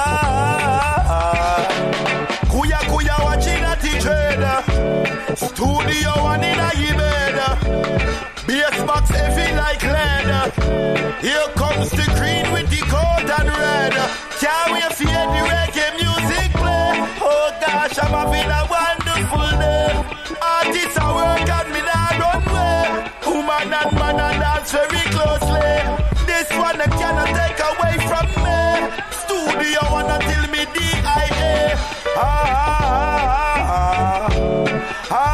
[SPEAKER 9] ah. Kuya kuya watching a trader. Studio one in a bed. Bass box heavy like leather. Here comes the green with the coat and red. Can't wait for the reggae music play. Oh gosh, I'm having a wonderful day. Artists are work and me not run way. Woman and man and dance very closely. This one I cannot take away from me. Studio one until me D I A. Ah, ah, ah, ah, ah.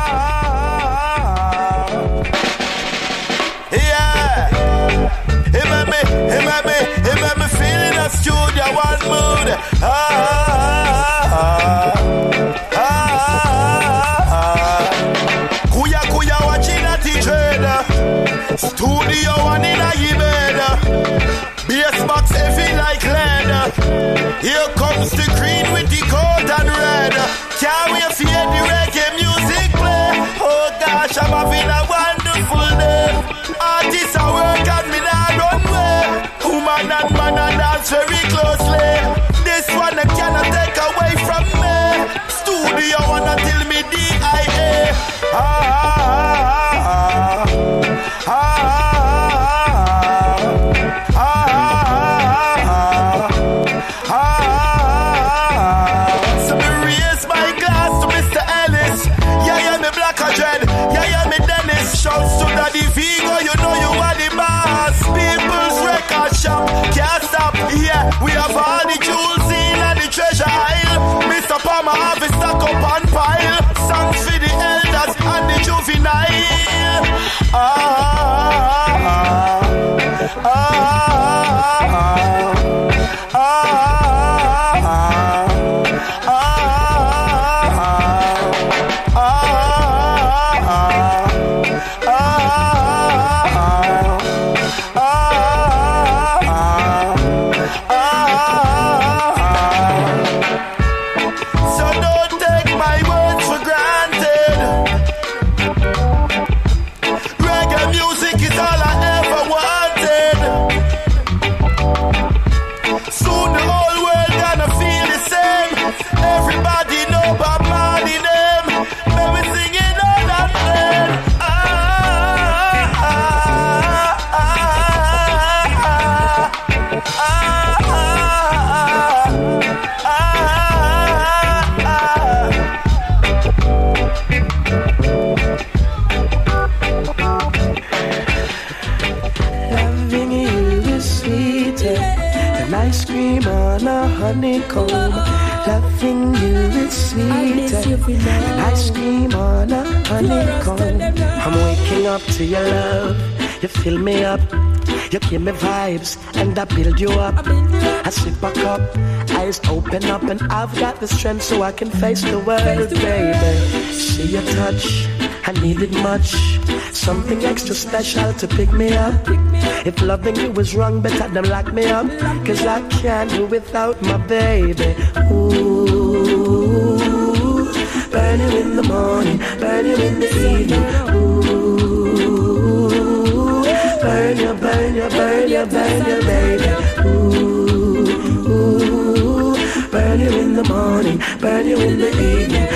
[SPEAKER 9] Yeah. It made me, it made me, it made me feel in a studio one mood. Ah, ah, ah, ah. Kuya kuya watching a trader. Studio one in a bed. Bass box heavy like leather. Here comes the green with the coat and red. Can't wait for the reggae music play. Oh gosh, I'm having a wonderful day. Artists are work and me not run way. Woman and man and dance very closely. This one I cannot take away from me. Studio one until me D I A. Ah, ah, ah, ah, ah, ah, ah. So me raise my glass to Mister Ellis. Yeah, yeah, me Black or Dread. Yeah, yeah, me Dennis. Shouts to Daddy Vigo, you know you are the boss. People's record shop, can't stop. Yeah, we have all the jewels in and the treasure aisle. Mister Palmer have a stock up and pile. Songs for the elders and the juvenile. Ah, ah, ah, ah, ah, ah, so don't take my words for granted. Reggae music is all I ever wanted. Soon the whole world gonna feel the same. Everybody know Bob Marley name. Let me sing it all and then. Ah, ah, ah, ah, ah,
[SPEAKER 3] Loving you is sweeter than ice cream on a honeycomb. Loving you is sweeter than ice cream on a honeycomb. I'm waking up to your love. You fill me up. You give me vibes and I build you up. I sip a cup, eyes open up, and I've got the strength so I can face the world, baby. See your touch, I needed much. Something extra special to pick me up. If loving you was wrong, better than lock me up. Cause I can't do without my baby. Ooh, burn you in the morning, burn you in the evening. Ooh, burn you, burn you, burn you, burn you, baby. Ooh, burn you in the morning, burn you in the evening.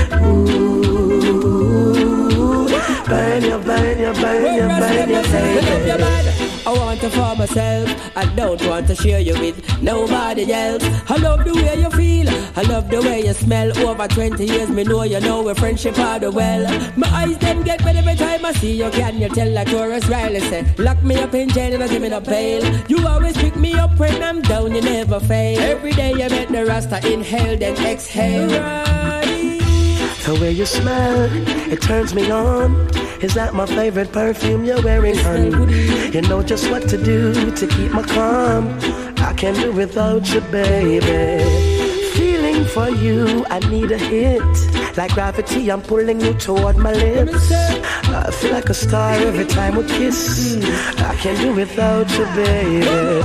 [SPEAKER 3] Ooh, burn you, burn you, burn you, burn you, baby.
[SPEAKER 11] I want to for myself. I don't want to share you with nobody else. I love the way you feel, I love the way you smell. Over twenty years, me know you know we're friendship are the well. My eyes them get red every time I see you. Can you tell like Taurus Riley say, lock me up in jail and I give me no bail. You always pick me up when I'm down, you never fail. Every day you make the Rasta inhale then exhale. Right.
[SPEAKER 13] The way you smell, it turns me on. Is that my favorite perfume you're wearing, honey? You know just what to do to keep my calm. I can't do without you, baby. Feeling for you, I need a hit. Like gravity, I'm pulling you toward my lips. I feel like a star every time we kiss. I can't do without you, baby.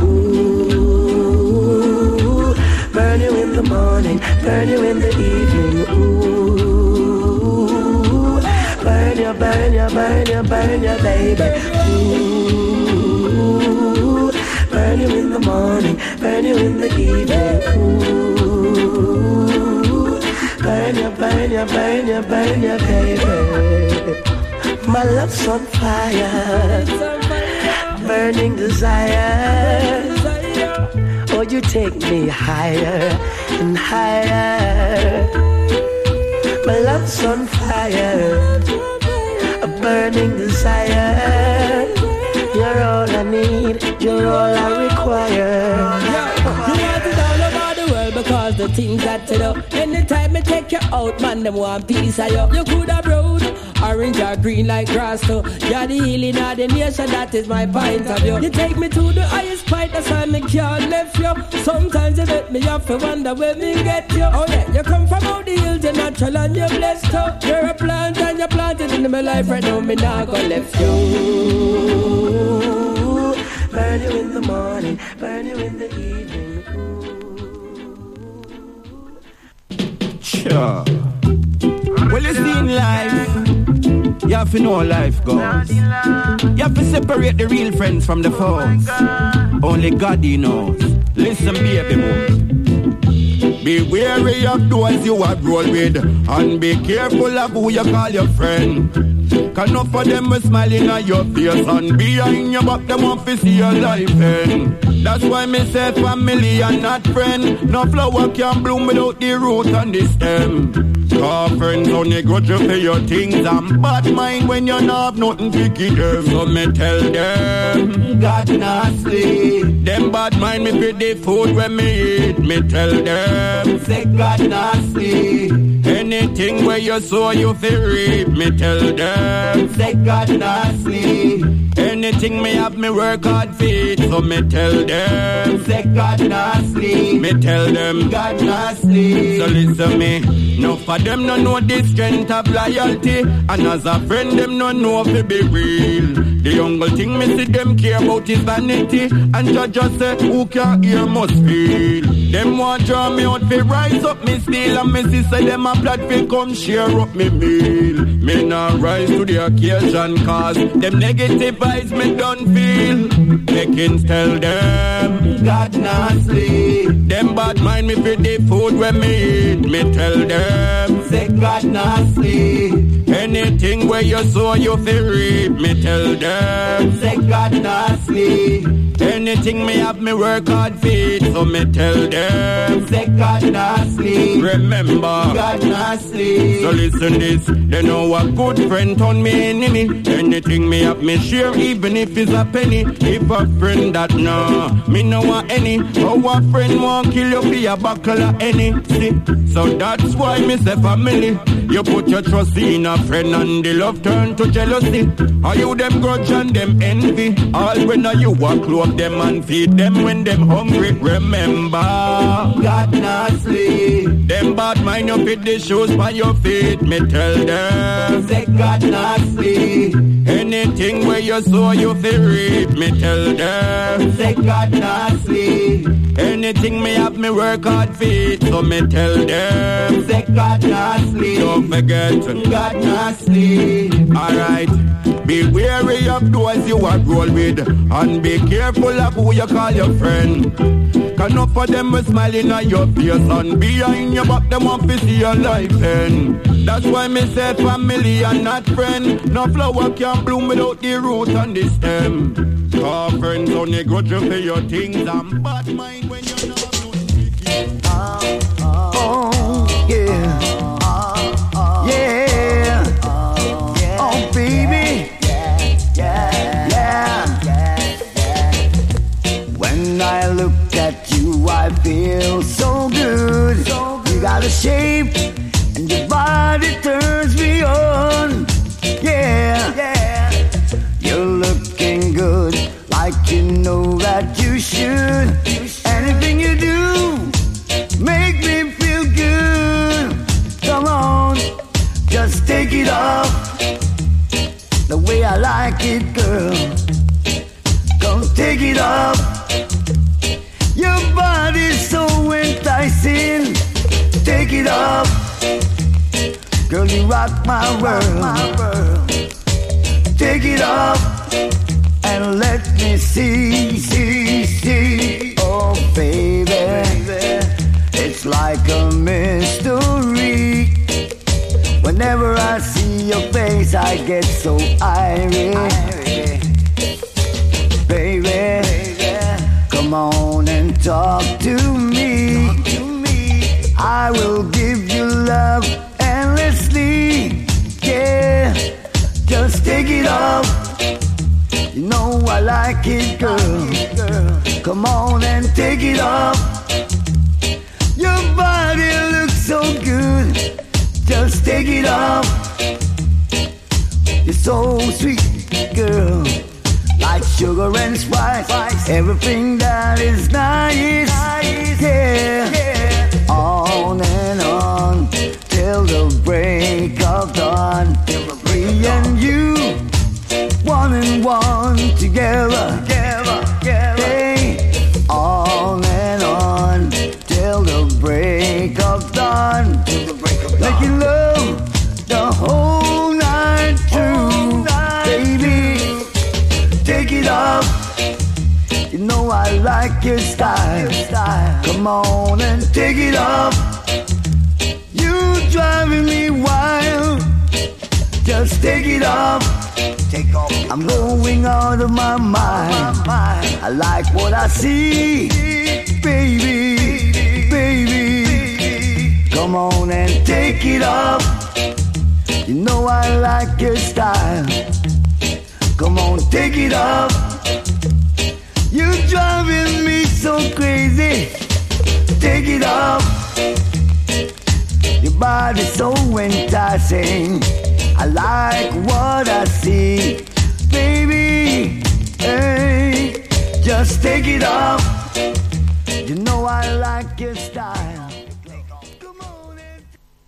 [SPEAKER 13] Ooh, burn you in the morning, burn you in the evening. Ooh, burn you, burn you, burn you, burn you, baby. Ooh, burn you in the morning, burn you in the evening. Ooh, burn you, burn you, burn you, burn you, baby. My love's on fire, burning desire. Oh, you take me higher and higher. My love's on fire, a burning desire. You're all I need, you're all I require.
[SPEAKER 11] Because the things that you do, anytime I take you out, man, them want piece of you. You could have brown, orange or green like grass too. You're the healing of the nation, that is my point of view. You take me to the highest point, that's why me can't left you. Sometimes you make me have to wonder where me get you. Oh yeah, you come from out the hills, you're natural and you're blessed too. You're a plant and you're planted into my life right now, me not gonna left you.
[SPEAKER 13] Burn you in the morning, burn you in the evening.
[SPEAKER 14] Sure. Well, you see in life, you have to know how life goes. You have to separate the real friends from the foes. Only God he knows. Listen, baby boy. Be wary of those you are roll with, and be careful of who you call your friend. Cause enough of them will smiling at your face, and behind your back them want to see your life end. That's why me say family and not friend. No flower can bloom without the root and the stem. Cause friends only grudge you for your things, and bad mind when you not have nothing to give them. So me tell them, God not sleep. Them bad mind me for the food when me eat. Me tell them, say God not sleep. Anything where you sow you feel reap. Me tell them, say God not sleep. Anything me have me work hard for it. So me tell them, say God not sleep. Me tell them, God not sleep. So listen me, no for them no know the strength of loyalty, and as a friend them no know if it be real. The only thing me see them care about is vanity, and judge just say who can hear must feel. Them want draw me out fi rise up me steal, and me see say them a plot fi come share up me meal. Me not rise to the occasion cause them negative vibes me don't feel. Makings tell them God not sleep. Them bad mind me for the food when me eat. Me tell them say God not sleep. Anything where you sow you feel reap. Me tell them say God not sleep. Anything me have me work hard for it. So me tell them say God not sleep. Remember God not sleep. So listen this, they know a good friend turn me enemy. Anything me have me share even if it's a penny. If a friend that nah, me no want any. How a friend want kill you for a buckle of any. See, so that's why me say family. You put your trust in a friend and the love turn to jealousy. Are you them grudge and them envy? All when you walk clothe them and feed them when them hungry. Remember, God not sleep. Them bad mind you fit the shoes by your feet. Me tell them, say God not sleep. Anything where you sow you feel reap. Me tell them, say God not sleep. Anything me have me work hard for it. So me tell them, say God not sleep. Don't forget, God not sleep. Alright, be wary of those you are roll with, and be careful of who you call your friend. Cause enough of them will smiling at your face, and behind your back them want to see your life end. That's why me say family and not friend. No flower can bloom without the root and the stem. Cause friends only grudge you for your things and bad mind when you're not doing it.
[SPEAKER 15] Oh, oh, yeah. Yeah. Oh, baby. Yeah. When I look at you, I feel so good. You got a shape, and your body turns me on. Yeah. You're looking good, like you know that you should. Anything you do, make me feel good. Come on, just take it off the way I like it, girl. Come take it off. Your body's so enticing. Take it off, girl. You rock my world. Take it off and let me see, see, see. Oh, baby, it's like a mystery. Whenever I see your face, I get so irate. Baby, come on and talk to me. I will give you love endlessly. Yeah, just take it off. You know I like it, girl. Come on and take it off. Your body looks so good. Just take it off. You're so sweet, girl. Like sugar and spice. Everything that is nice. Yeah. On and on till the break of dawn. Me and you, one and one together. Hey, on and on till the break of dawn. Making love the whole night through, baby. Take it off. You know I like your style. Come on and take it off. You driving me wild. Just take it off. Take off. I'm going out of my mind. I like what I see, baby, baby. Come on and take it off. You know I like your style. Come on, take it off. You driving me so crazy. Take it off. Your body's so enticing. I like what I see, baby. Hey, just take it off. You know I like your style. Come on and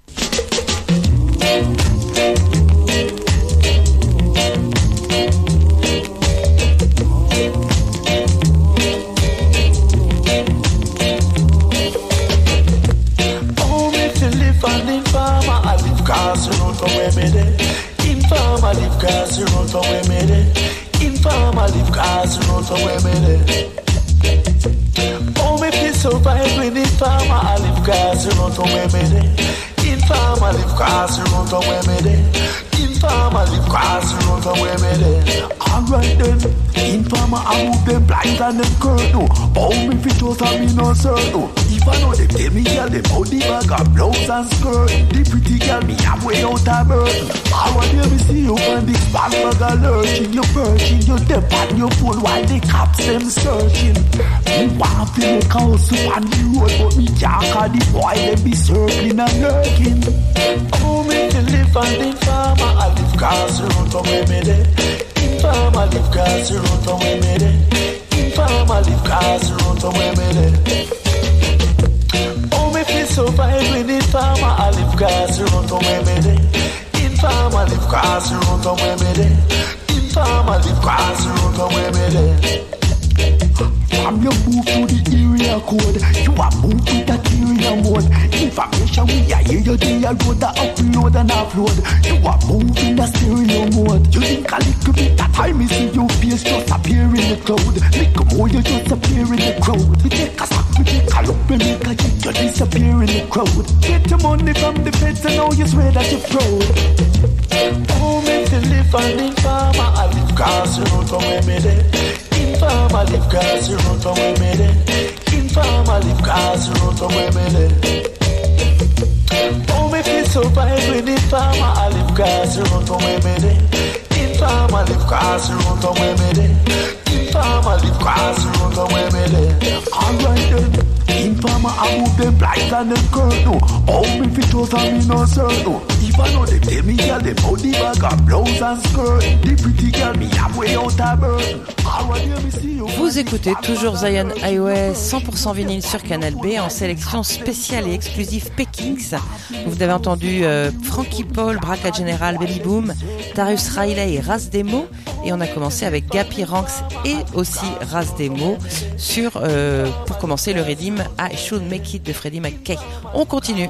[SPEAKER 16] oh, if you live on the farm, I live cars around from where me there. In farm, I live cars around from where me there. In farm, I live cars around from where me there. Oh, if you survive in the farm, I live cars around from where me there. In farm, I live cars around from where me there. In farm, I live cars around from where me there. Alright then, in farm, I move them blind and them curd no. Oh, me fi just a me no sir no. If I know them tell me girl them how the bag of blouse and skirt. The pretty girl me have way out a bird. I want you to see you on this bag bag of lurching. You perching, you dip on your phone while the cops them searching. Me want to make a hustle on the road, but me can't cause the boy them be circling and lurking. Oh, me to live on the farm, I live cars around from where me there. In farm, I live cars around from where me there. In farm, I live cars around from where me there. Oh, me feel survive in the farm, I live cars around from where me there. In farm, I live cars around from where me there. In farm, I live cars around from where me there. From your move to the area code, you are move with that area mode. Information we are here, you day road to upload and offload. You are moving the stereo mode. You think a little bit of time is in your face, just appear in the cloud. Little more, you just appear in the crowd. We take a sack, we take a look, we make a hit, you disappear in the crowd. Get your money from the feds and now you swear that you're proud. Oh, me to live on the farm, I live cars around from where me there. Informer live cause you run from where me there. Informer live cause you run from where me there. Oh, me feel so fine with informer I live cause you run from where me there. Informer live cause you run from where me there. Informer live cause you run from where me there. Alright then. Informer, I move them blind and them curl no. All me fit toes and me no circle. If I know them, tell me girl them how the bag of blouse and skirt. The pretty girl me have way out a burn.
[SPEAKER 2] Vous écoutez toujours Zion Highway cent pour cent vinyle sur Canal B en sélection spéciale et exclusive Peckings. Vous avez entendu euh, Frankie Paul, Braca General, Baby Boom, Tarrus Riley et Ras Demo. Et on a commencé avec Gappy Ranks et aussi Ras Demo sur, euh, pour commencer, le Redeem I Should Make It de Freddie McKay. On continue.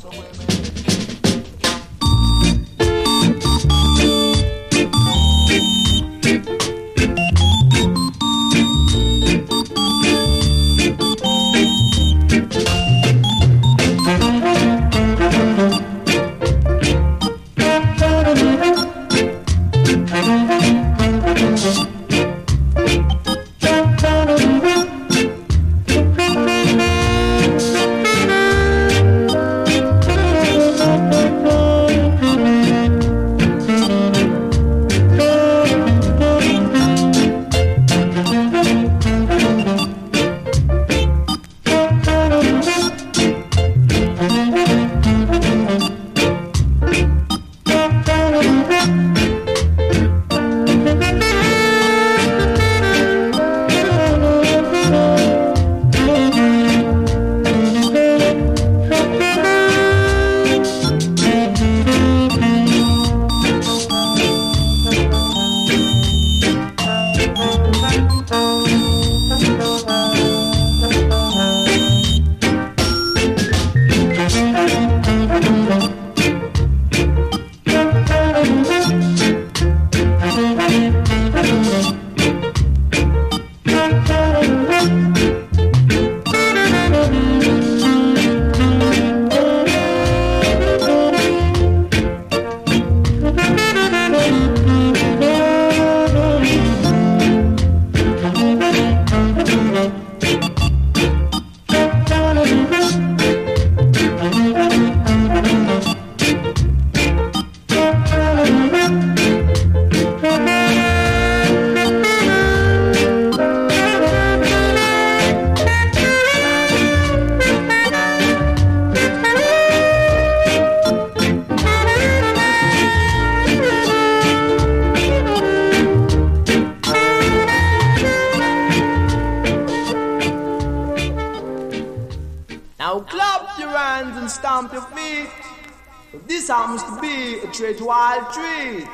[SPEAKER 17] This happens to be a treat wild treat.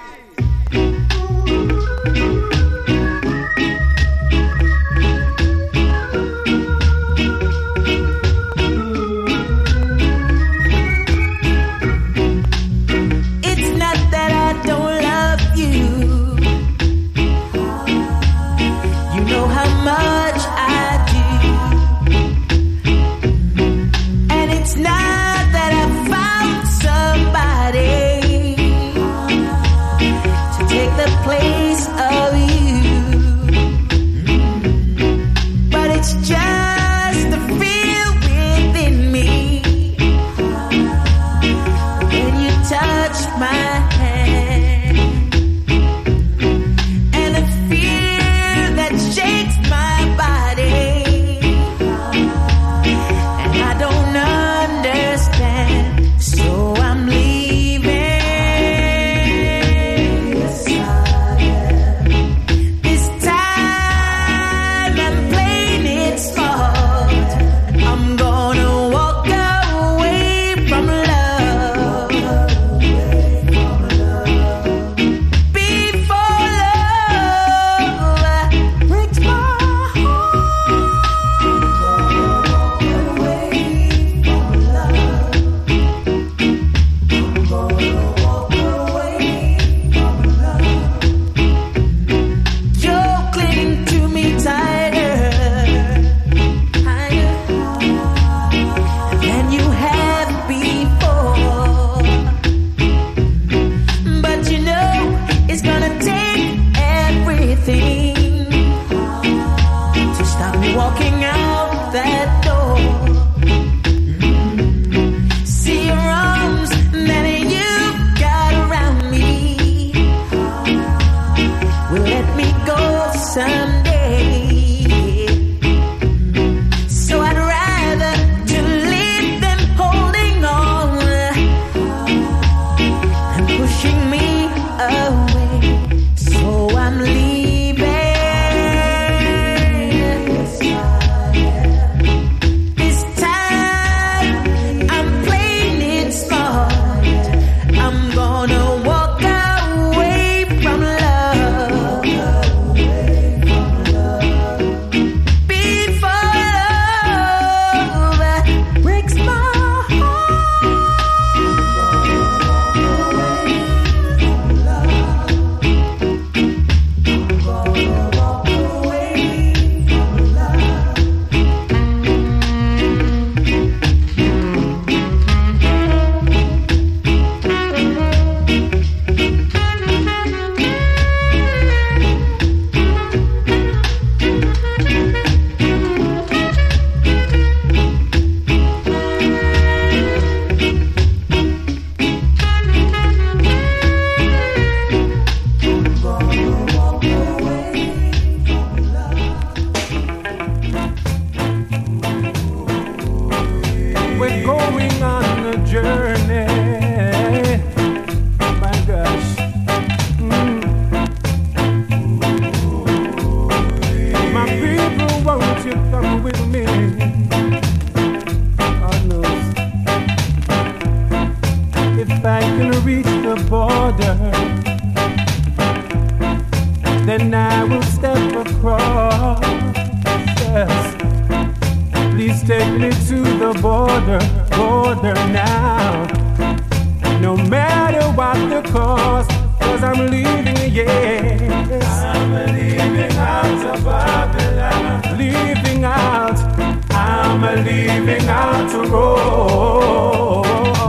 [SPEAKER 1] It's not that I don't love you. You know how much I do. And it's not that I found somebody
[SPEAKER 3] I can reach the border, then I will step across. Yes. Please take me to the border, border now. No matter what the cost, cause I'm leaving, yes. I'm leaving out of Babylon. Leaving out, I'm leaving out to roll.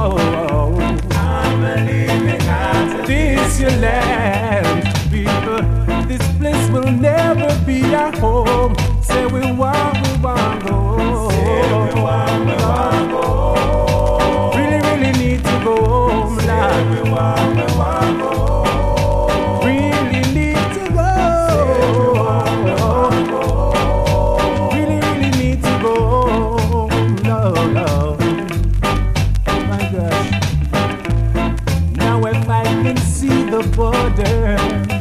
[SPEAKER 3] I'm leaving out of this your land, people. This place will never be our home. Say we want, we want go. Say we want, we want go. Really, really need to go home, Lord. Say we want, we want go. Really need to go. Say we want, we want go. Really, really need to go home, Lord, Lord. My gosh. Now if I can see the border,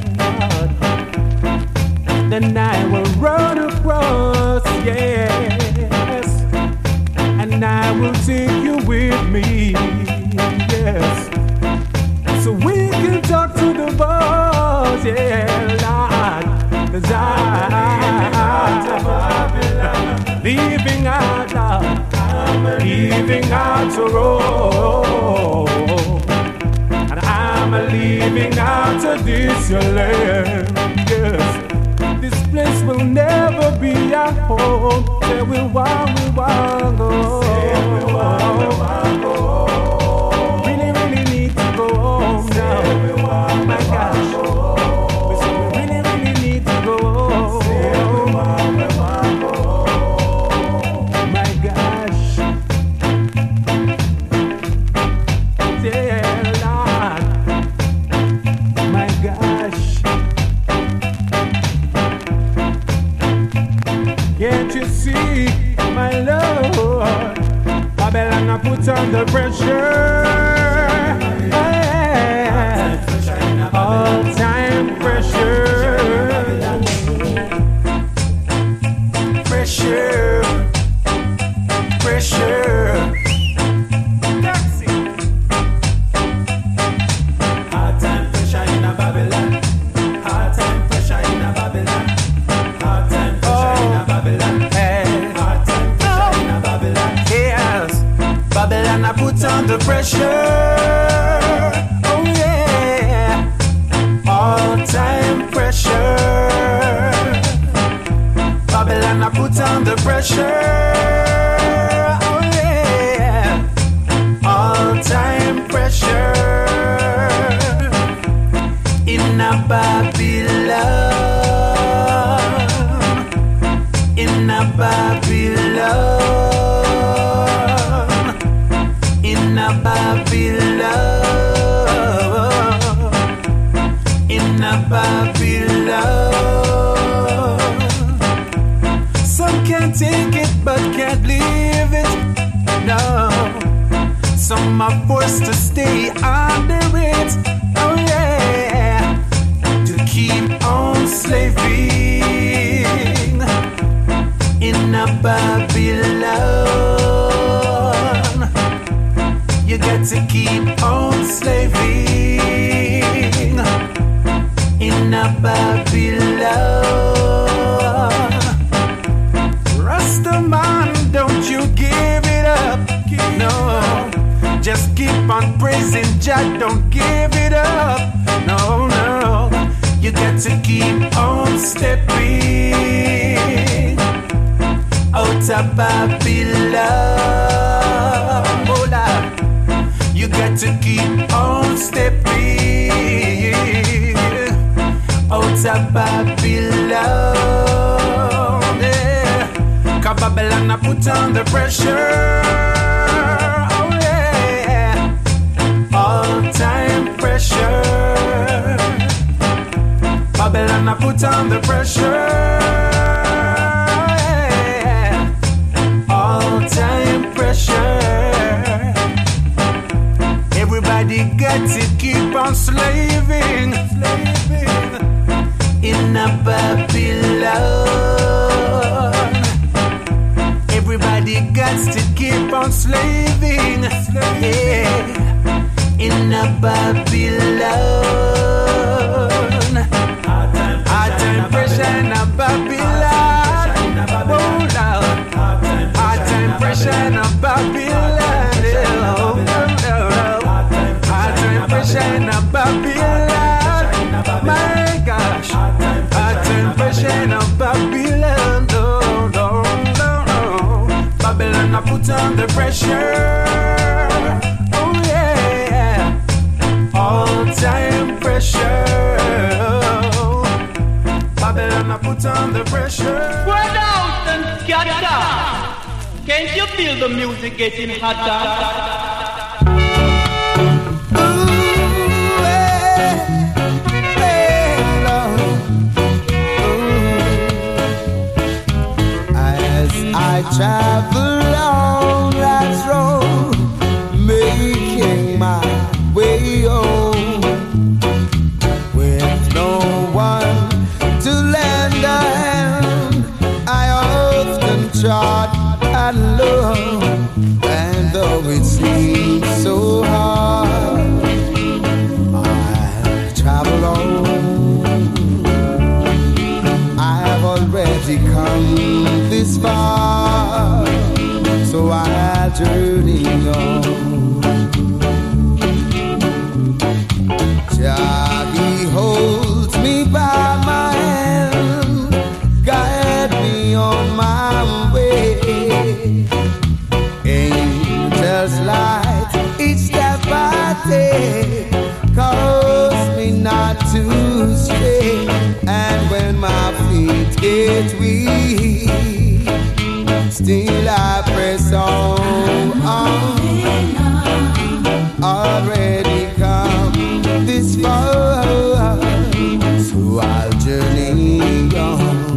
[SPEAKER 3] then I will run across, yes, and I will take you with me, yes, so we can talk to the boss, yeah, Lord, cause I'm leaving out, Lord, I'm leaving out to road, and I'm leaving out to this your land, yes. This place will never be our home. Say we want, we want go. Say we want, we want go. Really, really need to go home now. Say we want, my gosh. We say we really, really need to go home. Say we want, we want go. My gosh. Yeah, Lord. My gosh. Can't you see, my Lord? Babylon I put under pressure. Yeah. All time pressure. Pressure. Pressure. Taxi. Hard time pressure in a Babylon. Hard time pressure in a Babylon. Hard time pressure in a Babylon. Hey. Hard time pressure in a Babylon. Yes. Babylon I put under pressure. Oh yeah. All time pressure. Babylon I put under pressure. Oh yeah. All time pressure. In a Babylon. In a Babylon, in a Babylon, in a Babylon. Some can't take it but can't leave it, no. Some are forced to stay under it, oh yeah, to keep on slaving. In a Babylon, you got to keep on slaving. In a Babylon, Rastaman, don't you give it up, no. Just keep on praising Jah, don't give it up, no, no. You got to keep on stepping out of Babylon. Oh Lord, you got to keep on stepping out of Babylon. Yeah. 'Cause Babylon I put under pressure. Oh yeah, all time pressure. Babylon I put under pressure. Time pressure. Everybody got to keep on slaving, slaving in a Babylon. Everybody got to keep on slaving, slaving in a Babylon. Hot temperature in a Babylon. Oh Lord. Hot temperature in a Babylon. Hot temperature in a Babylon. My gosh. Hot temperature in a Babylon. No, no, no, no. Babylon I put under pressure. All time pressure. Babylon I put on the pressure.
[SPEAKER 18] Spread out and scatter. Can't you feel the music getting hotter?
[SPEAKER 3] I travel on that road, making my way home, with no one to lend a hand. I often trod alone, and though it seems so hard, I travel on. I have already come this far, so I'll journey on. Jah, He holds me by my hand, guide me on my way. Angels light each step I take, cause me not to stray. And when my feet get weak, still I press on, on. Already come this far, so I'll journey on.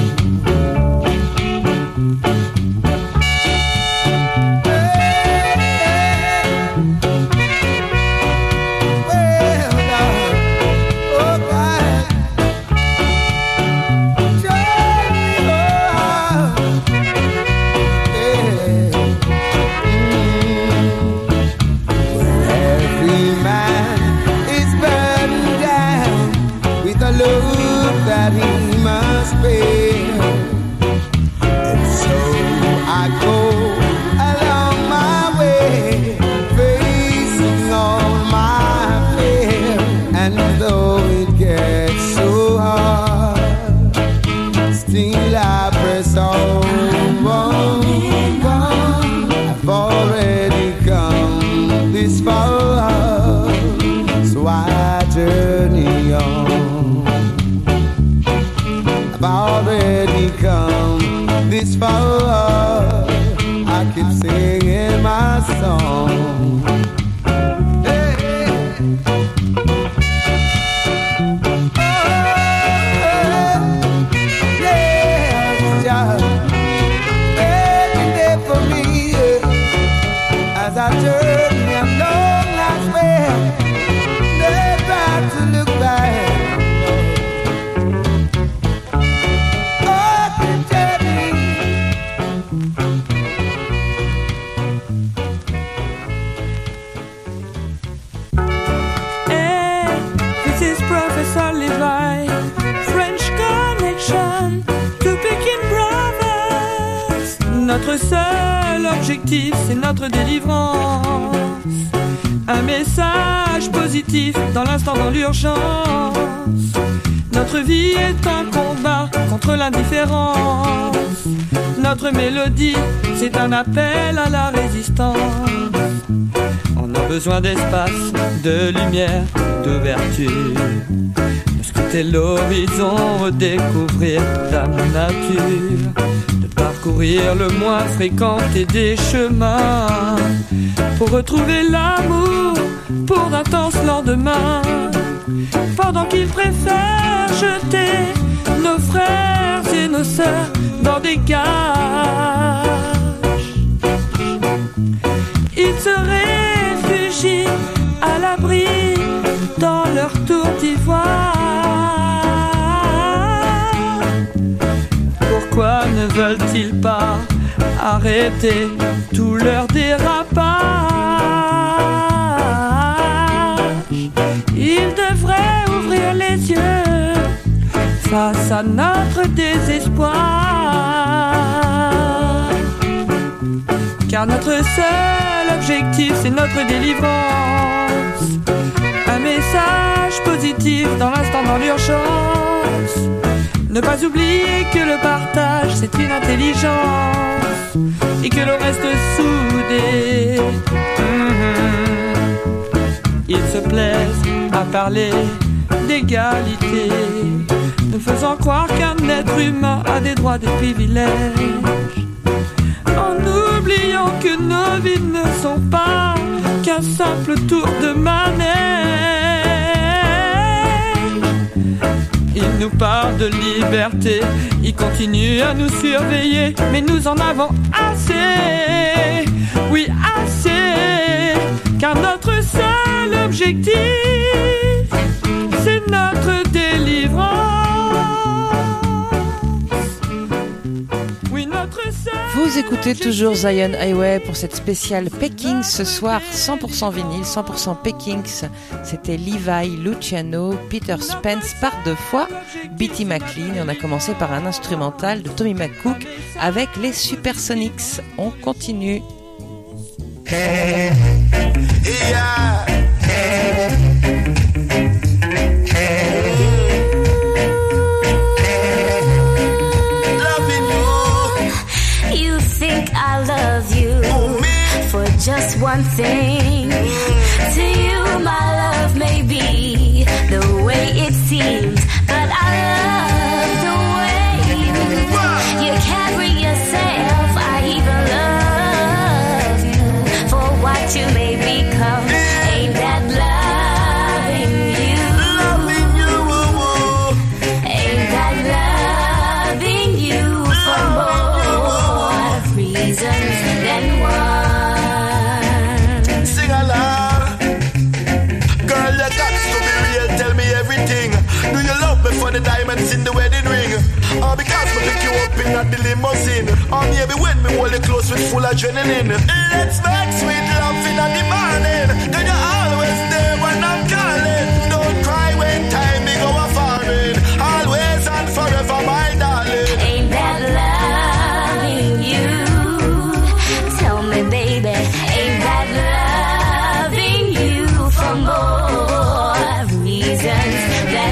[SPEAKER 3] That he must bear, and so I go along my way, facing all my fear. And though it gets so hard, still I press on. I've already come this far, so I journey on. I've already come this far, I keep singing my song. Hey. Oh, yeah, it's just every day for me, yeah. As I journey along life's way, never to look back.
[SPEAKER 19] Notre seul objectif, c'est notre délivrance. Un message positif dans l'instant, dans l'urgence. Notre vie est un combat contre l'indifférence. Notre mélodie, c'est un appel à la résistance. On a besoin d'espace, de lumière, d'ouverture. De scruter l'horizon, découvrir la nature. Parcourir le moins fréquenté des chemins pour retrouver l'amour pour d'intenses lendemains. Pendant qu'ils préfèrent jeter nos frères et nos sœurs dans des gages, ils se réfugient à l'abri dans leur tour d'ivoire. Pourquoi ne veulent-ils pas arrêter tout leur dérapage? face à notre désespoir. Car notre seul objectif, c'est notre délivrance. Un message positif dans l'instant, dans l'urgence. Ne pas oublier que le partage, c'est une intelligence. Et que l'on reste soudés. Mmh. Ils se plaisent à parler d'égalité, nous faisant croire qu'un être humain a des droits, des privilèges, en oubliant que nos vies ne sont pas qu'un simple tour de manège. Ils nous parlent de liberté, ils continuent à nous surveiller, mais nous en avons assez, oui assez, car notre seul objectif, c'est notre délivrance. Oui, notre seul.
[SPEAKER 2] Vous écoutez toujours Zion Highway pour cette spéciale Peckings ce soir, cent pour cent vinyle, cent pour cent Peckings. C'était Levi, Luciano, Peter Spence par deux fois, Bitty McLean. Et on a commencé par un instrumental de Tommy McCook avec les Supersonics. On continue.
[SPEAKER 9] Hey, yeah.
[SPEAKER 20] I love you for just one thing. To you, my love may be the way it seems, but I love the way you, you carry yourself. I even love you for what you may become. Ain't that loving you? Loving you. Ain't that loving you for more reasons than one?
[SPEAKER 9] Sing along. Girl, you got to be real, tell me everything. Do you love me for the diamonds in the wedding ring? Or because we pick you up in the limousine? Or maybe when we hold you close with full adrenaline? Let's make sweet love in the morning. Cause you're always there when I'm calling. Don't cry when time be go a foreign. Always and forever, my darling.
[SPEAKER 20] Ain't that loving you? Tell me, baby, ain't that loving you for more reasons than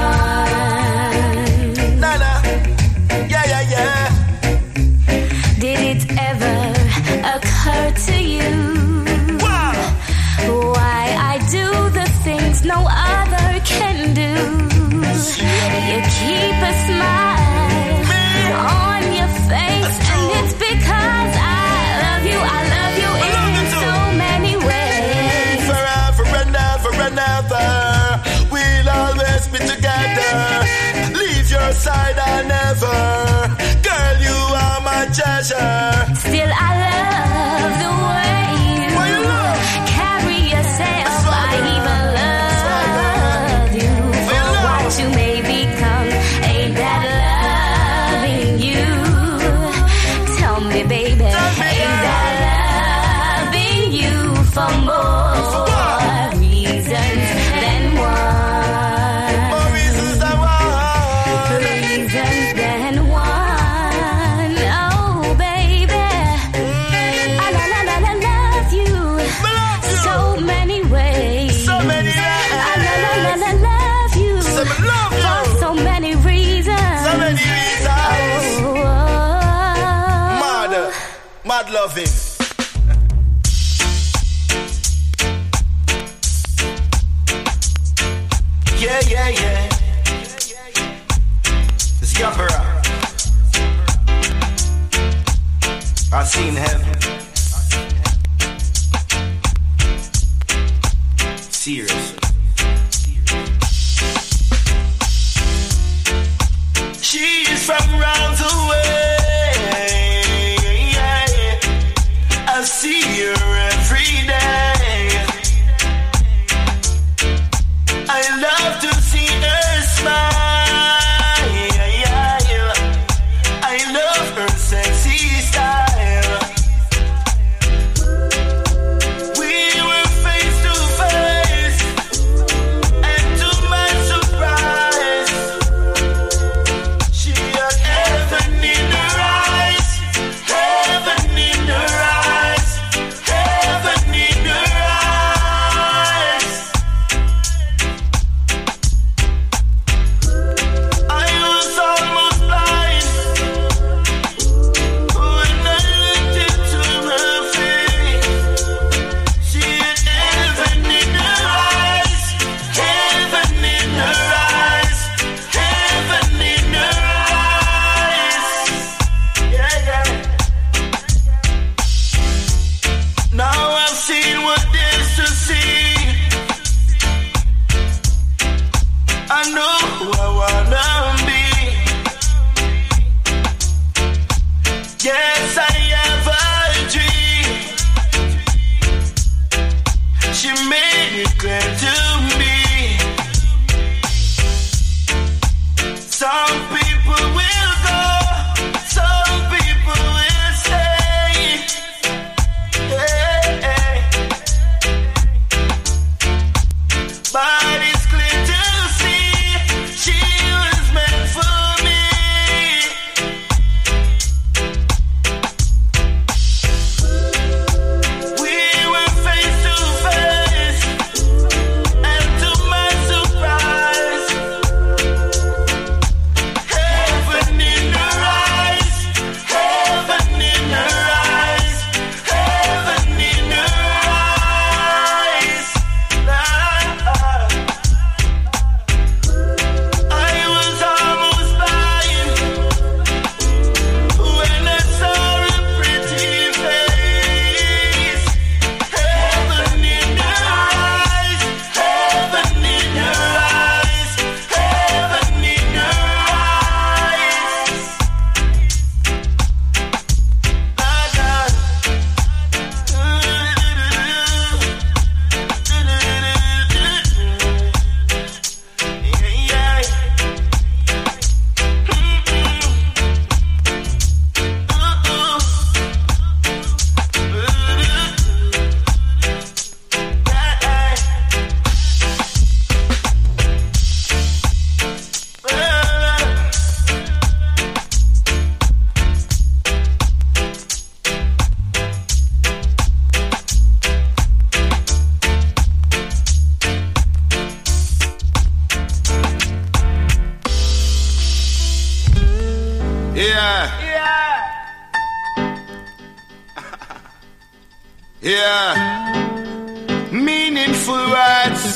[SPEAKER 20] one?
[SPEAKER 9] Nana, yeah, yeah, yeah.
[SPEAKER 20] Did it ever occur to you
[SPEAKER 9] wow.
[SPEAKER 20] why I do the things no other can do? You keep a smile on your face, and it's because I love you, I love you in so many ways.
[SPEAKER 9] Forever and ever and ever, we'll always be together. Leave your side I never. Girl, you are my treasure.
[SPEAKER 20] Still I love the way you,
[SPEAKER 9] Why you love?
[SPEAKER 20] carry yourself. I even love you for what you may become. Ain't that loving you? Tell me, baby, ain't that loving you for more reasons than one?
[SPEAKER 9] More reasons than one.
[SPEAKER 20] Reasons than one. Oh, baby, I la la la la love you.
[SPEAKER 9] love you.
[SPEAKER 20] So many ways.
[SPEAKER 9] So many
[SPEAKER 20] I la la la
[SPEAKER 9] ways.
[SPEAKER 20] la love you.
[SPEAKER 9] So me love you.
[SPEAKER 20] For so many reasons.
[SPEAKER 9] So many reasons.
[SPEAKER 20] Oh, oh.
[SPEAKER 9] Mad, mad loving. Yeah, yeah, yeah. It's Yapara. I seen heaven. Serious. She's from round the way. I see her every day. I love to see her smile. I love her sexy style. We were face to face, and to my surprise,
[SPEAKER 16] clear to me. Some people will go, some people will stay. Hey, hey. But it's clear to see she was meant for me. We were face to face, and to my surprise, heaven in her eyes, heaven in her eyes, heaven in her eyes. I was almost blind when I saw her pretty face. Heaven in her eyes, heaven in her eyes, heaven in her eyes.
[SPEAKER 9] Yeah. Yeah. Meaningful words.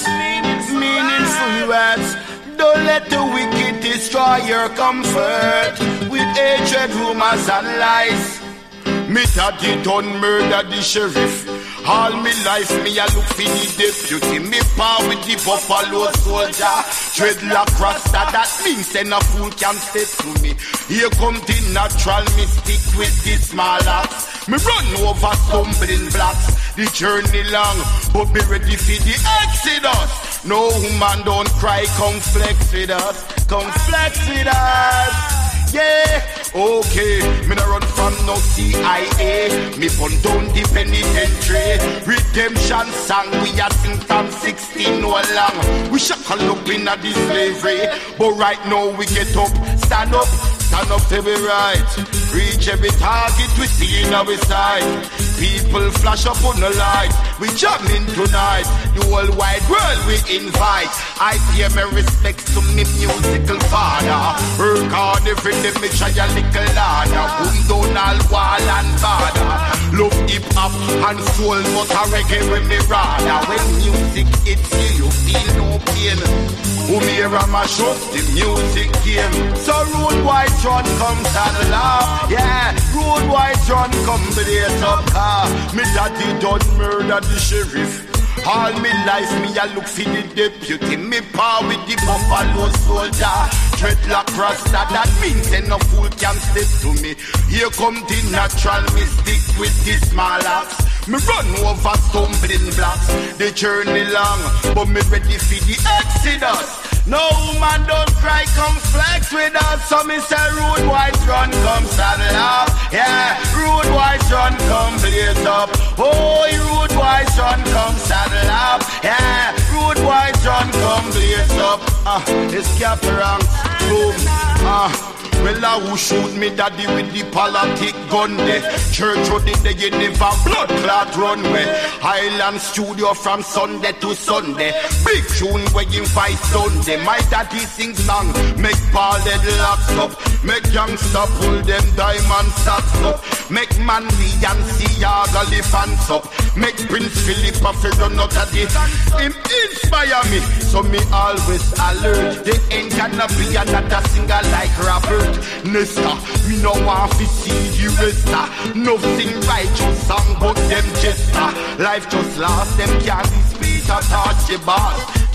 [SPEAKER 9] Meaningful words. Don't let the wicked destroy your comfort with hatred, rumors, and lies. Me daddy done murder the sheriff. All me life me a look for the deputy. Me pa with the buffalo soldier. Dreadlock rasta, that means then a fool can step to me. Here come the natural mystic with the small axe. Me run over stumbling blocks. The journey long, but be ready for the exodus. No woman don't cry, come flex with us. Come flex with us. Yeah, okay, me no run from no C I A. Me pun down the penitentiary. Redemption song we a sing from sixteen no long. We shackle up in a the slavery, but right now we get up, stand up, stand up to be right. Reach every target we see in our sight. People flash up on the light. We jamming tonight. The whole wide world we invite. I pay my respects to me musical father. Work hard every day, me try a little harder. Boom down all wall and border. Love hip hop and soul, but a reggae when me rather. When music hits you, you feel no pain. Who me hear a mash up the music game. So road wide run comes and laugh. Yeah, road wide run come blaze up car. Me daddy done murder the sheriff. All me life me a look for the deputy. Me pa with the buffalo soldier. Dreadlock rasta, that means then no fool can step to me. Here come the natural mystic with the small axe. Me run over stumbling blocks. The journey long, but me ready for the exodus. No man don't cry, come flex with us. So me say road wide run, come saddle up. Yeah, road wide run, come blaze up. Oh, road wide run, come saddle up. Yeah, road wide run, come blaze up. Ah, uh, it's cap around, boom. Ah. Uh, Well, I who shoot me daddy with the politic gun there. Church road in the you never blood clot runway. Highland studio from Sunday to Sunday. Big tune where you fight Sunday. My daddy sing song, make Paul dead locks up. Make youngster pull them diamond socks up. Make Manly and Siaga elephants up. Make Prince Philip of run out of the. Him inspire me, so me always alert. They ain't gonna be another singer like Robert Nesta. Me no want to see you resta. Nothing righteous song but them jester. Life just lost, them can't speak or touch the boss.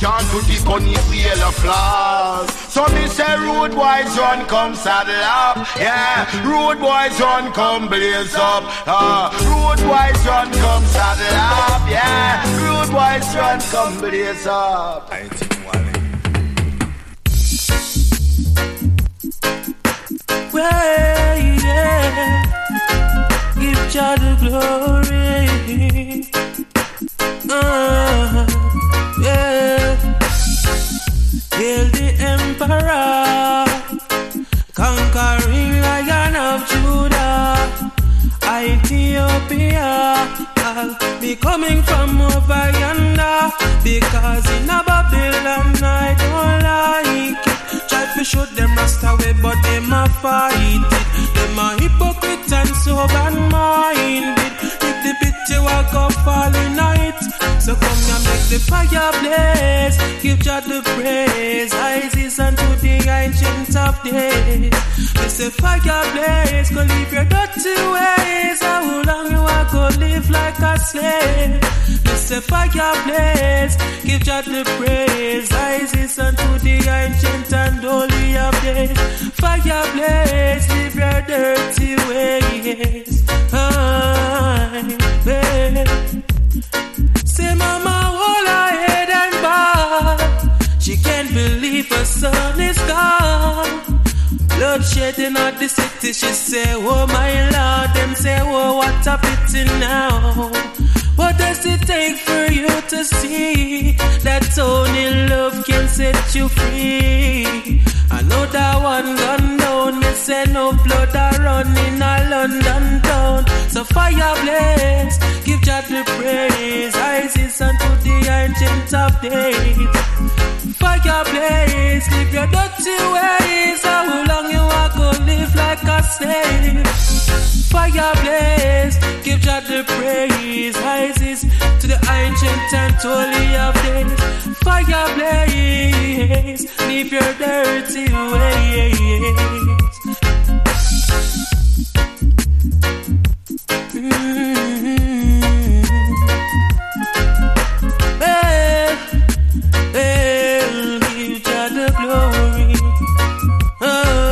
[SPEAKER 9] can't put it on his wheel of flaws. So me say rude boys run, come saddle up. Yeah, rude boys run, come blaze up. Uh, rude boys run, come saddle up. Yeah, rude boys run, come blaze up. I think
[SPEAKER 3] well, yeah, give Jah the glory. Uh, yeah, hail the Emperor, conquering Lion of Judah. Ethiopia, I'll be coming from over yonder, because in a Babylon I don't like it. Try to shoot them rust away, but them a fight it. Them a hypocrite and so bad-minded. If the picture walk up all in night, so come and make the fire blaze. Give Jah the praise, Isis unto the ancient of days. It's a fire blaze, go leave your dirty ways. How long you are gonna live like a slave? It's a fire blaze, give Jah the praise, Isis unto the ancient and holy of days. Fire blaze, leave your dirty ways. Aye, babe. Say mama hold her head and bow. She can't believe her son is gone. Bloodshed in the city, she say, oh my Lord. Them say, oh what a pity now. What does it take for you to see that only love can set you free? I know that one gun down, me say no blood a run in a London town. So fire blaze, give Jah the praise, Isis unto the ancient of days. Fire blaze, live your dirty ways. How long you are gonna live like a slave? Fire blaze, give Jah the praise, Isis to the ancient and holy of days. Fire blaze, leave your dirty ways. Mm-hmm. Well, well, give Jah the glory. Oh,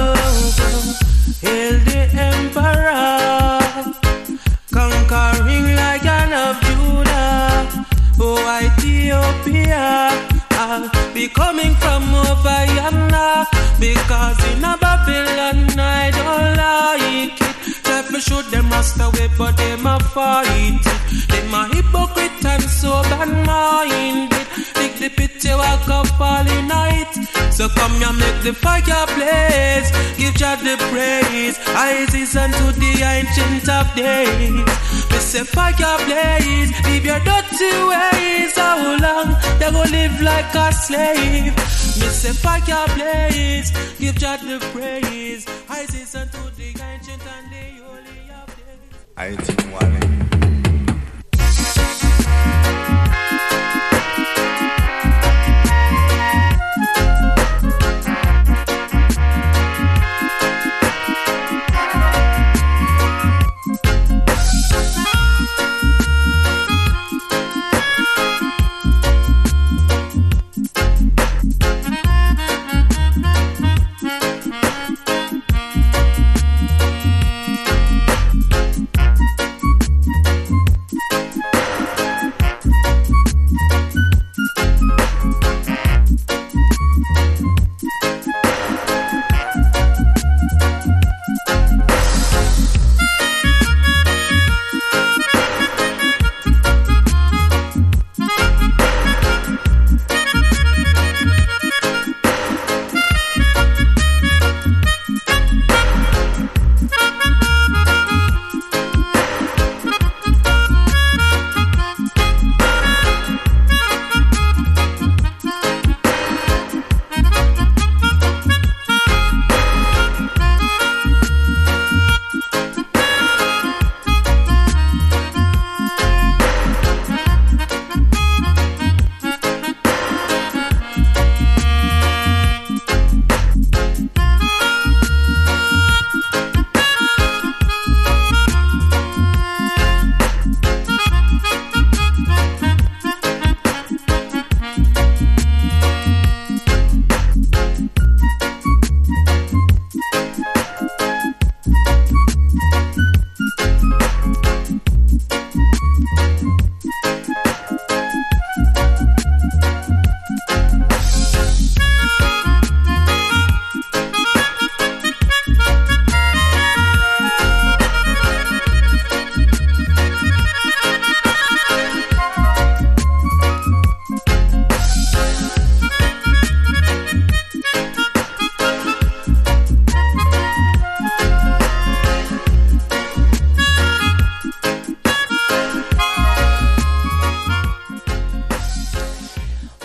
[SPEAKER 3] hail the Emperor, conquering Lion of Judah. Oh, Ethiopia, I'll be coming from over yonder, because in a Babylon I don't like it. Try to shoot them rust away, but them a fight it. Them a hypocrite and so bad-minded. Take the picture walk up all in night. So come here, make the fire blaze. Give Jah the praise, Isis unto the ancient of days. Me say fire blaze, leave your dirty ways. How long they go live like a slave? Me say fire blaze, give Jah the praise, Isis unto the ancient and the holy of days.
[SPEAKER 9] I think one.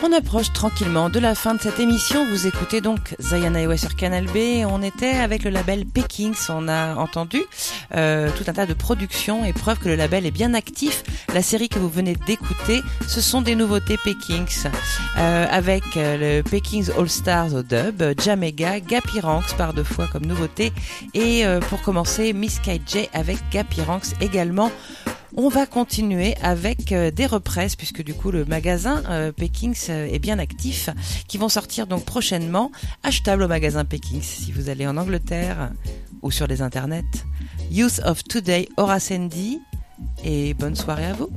[SPEAKER 2] On approche tranquillement de la fin de cette émission. Vous écoutez donc Zion Highway sur Canal B. On était avec le label P-Kings. On a entendu euh, tout un tas de productions et preuve que le label est bien actif. La série que vous venez d'écouter, ce sont des nouveautés P-Kings euh, avec euh, le P-Kings All Stars au dub, Jamega, Gappy Ranks par deux fois comme nouveauté et euh, pour commencer Miss Kay J avec Gappy Ranks également. On va continuer avec euh, des reprises puisque du coup le magasin euh, P-Kings euh, est bien actif, qui vont sortir donc prochainement, achetable au magasin P-Kings si vous allez en Angleterre ou sur les internets. Youth of Today, Horace Andy, et bonne soirée à vous.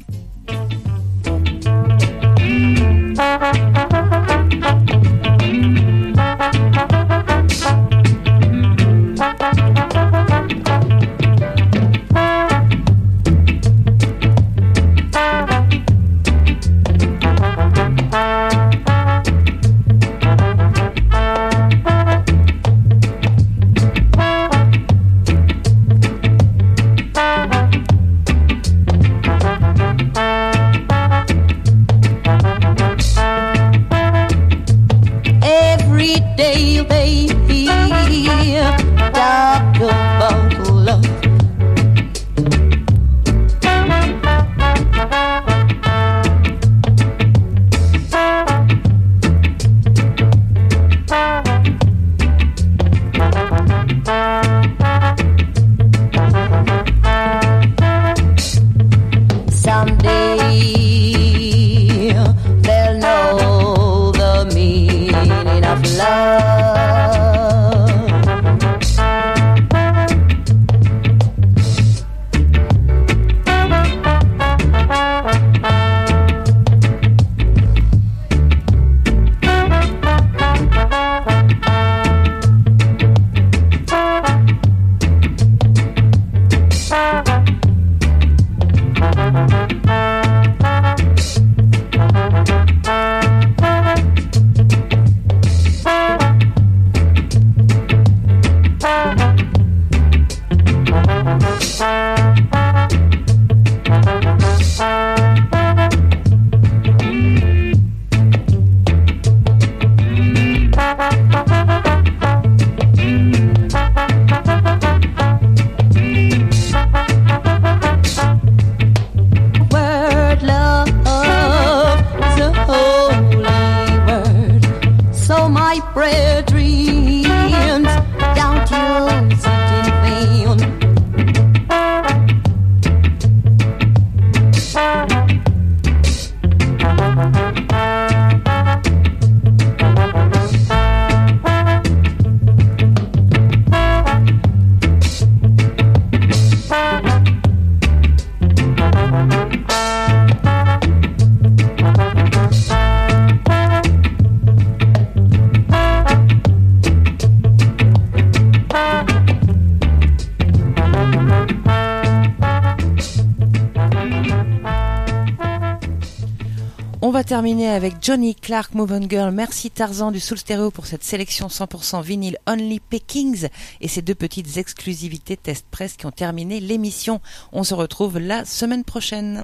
[SPEAKER 2] Terminé avec Johnny Clark, Move On Girl. Merci Tarzan du Soul Stereo pour cette sélection cent pour cent vinyle Only P-Kings et ces deux petites exclusivités test press qui ont terminé l'émission. On se retrouve la semaine prochaine.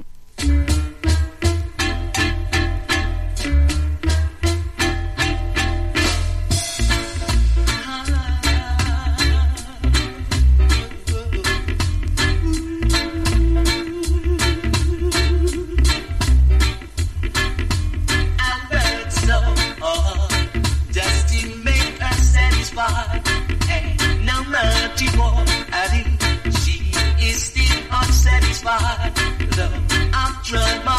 [SPEAKER 21] She is still unsatisfied. Though I've tried my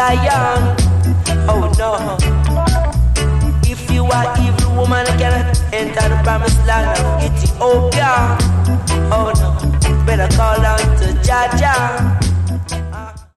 [SPEAKER 1] Zion. Oh no. If you are evil woman, cannot enter the promised land of Ethiopia. Oh no. Better call out to Jah Jah.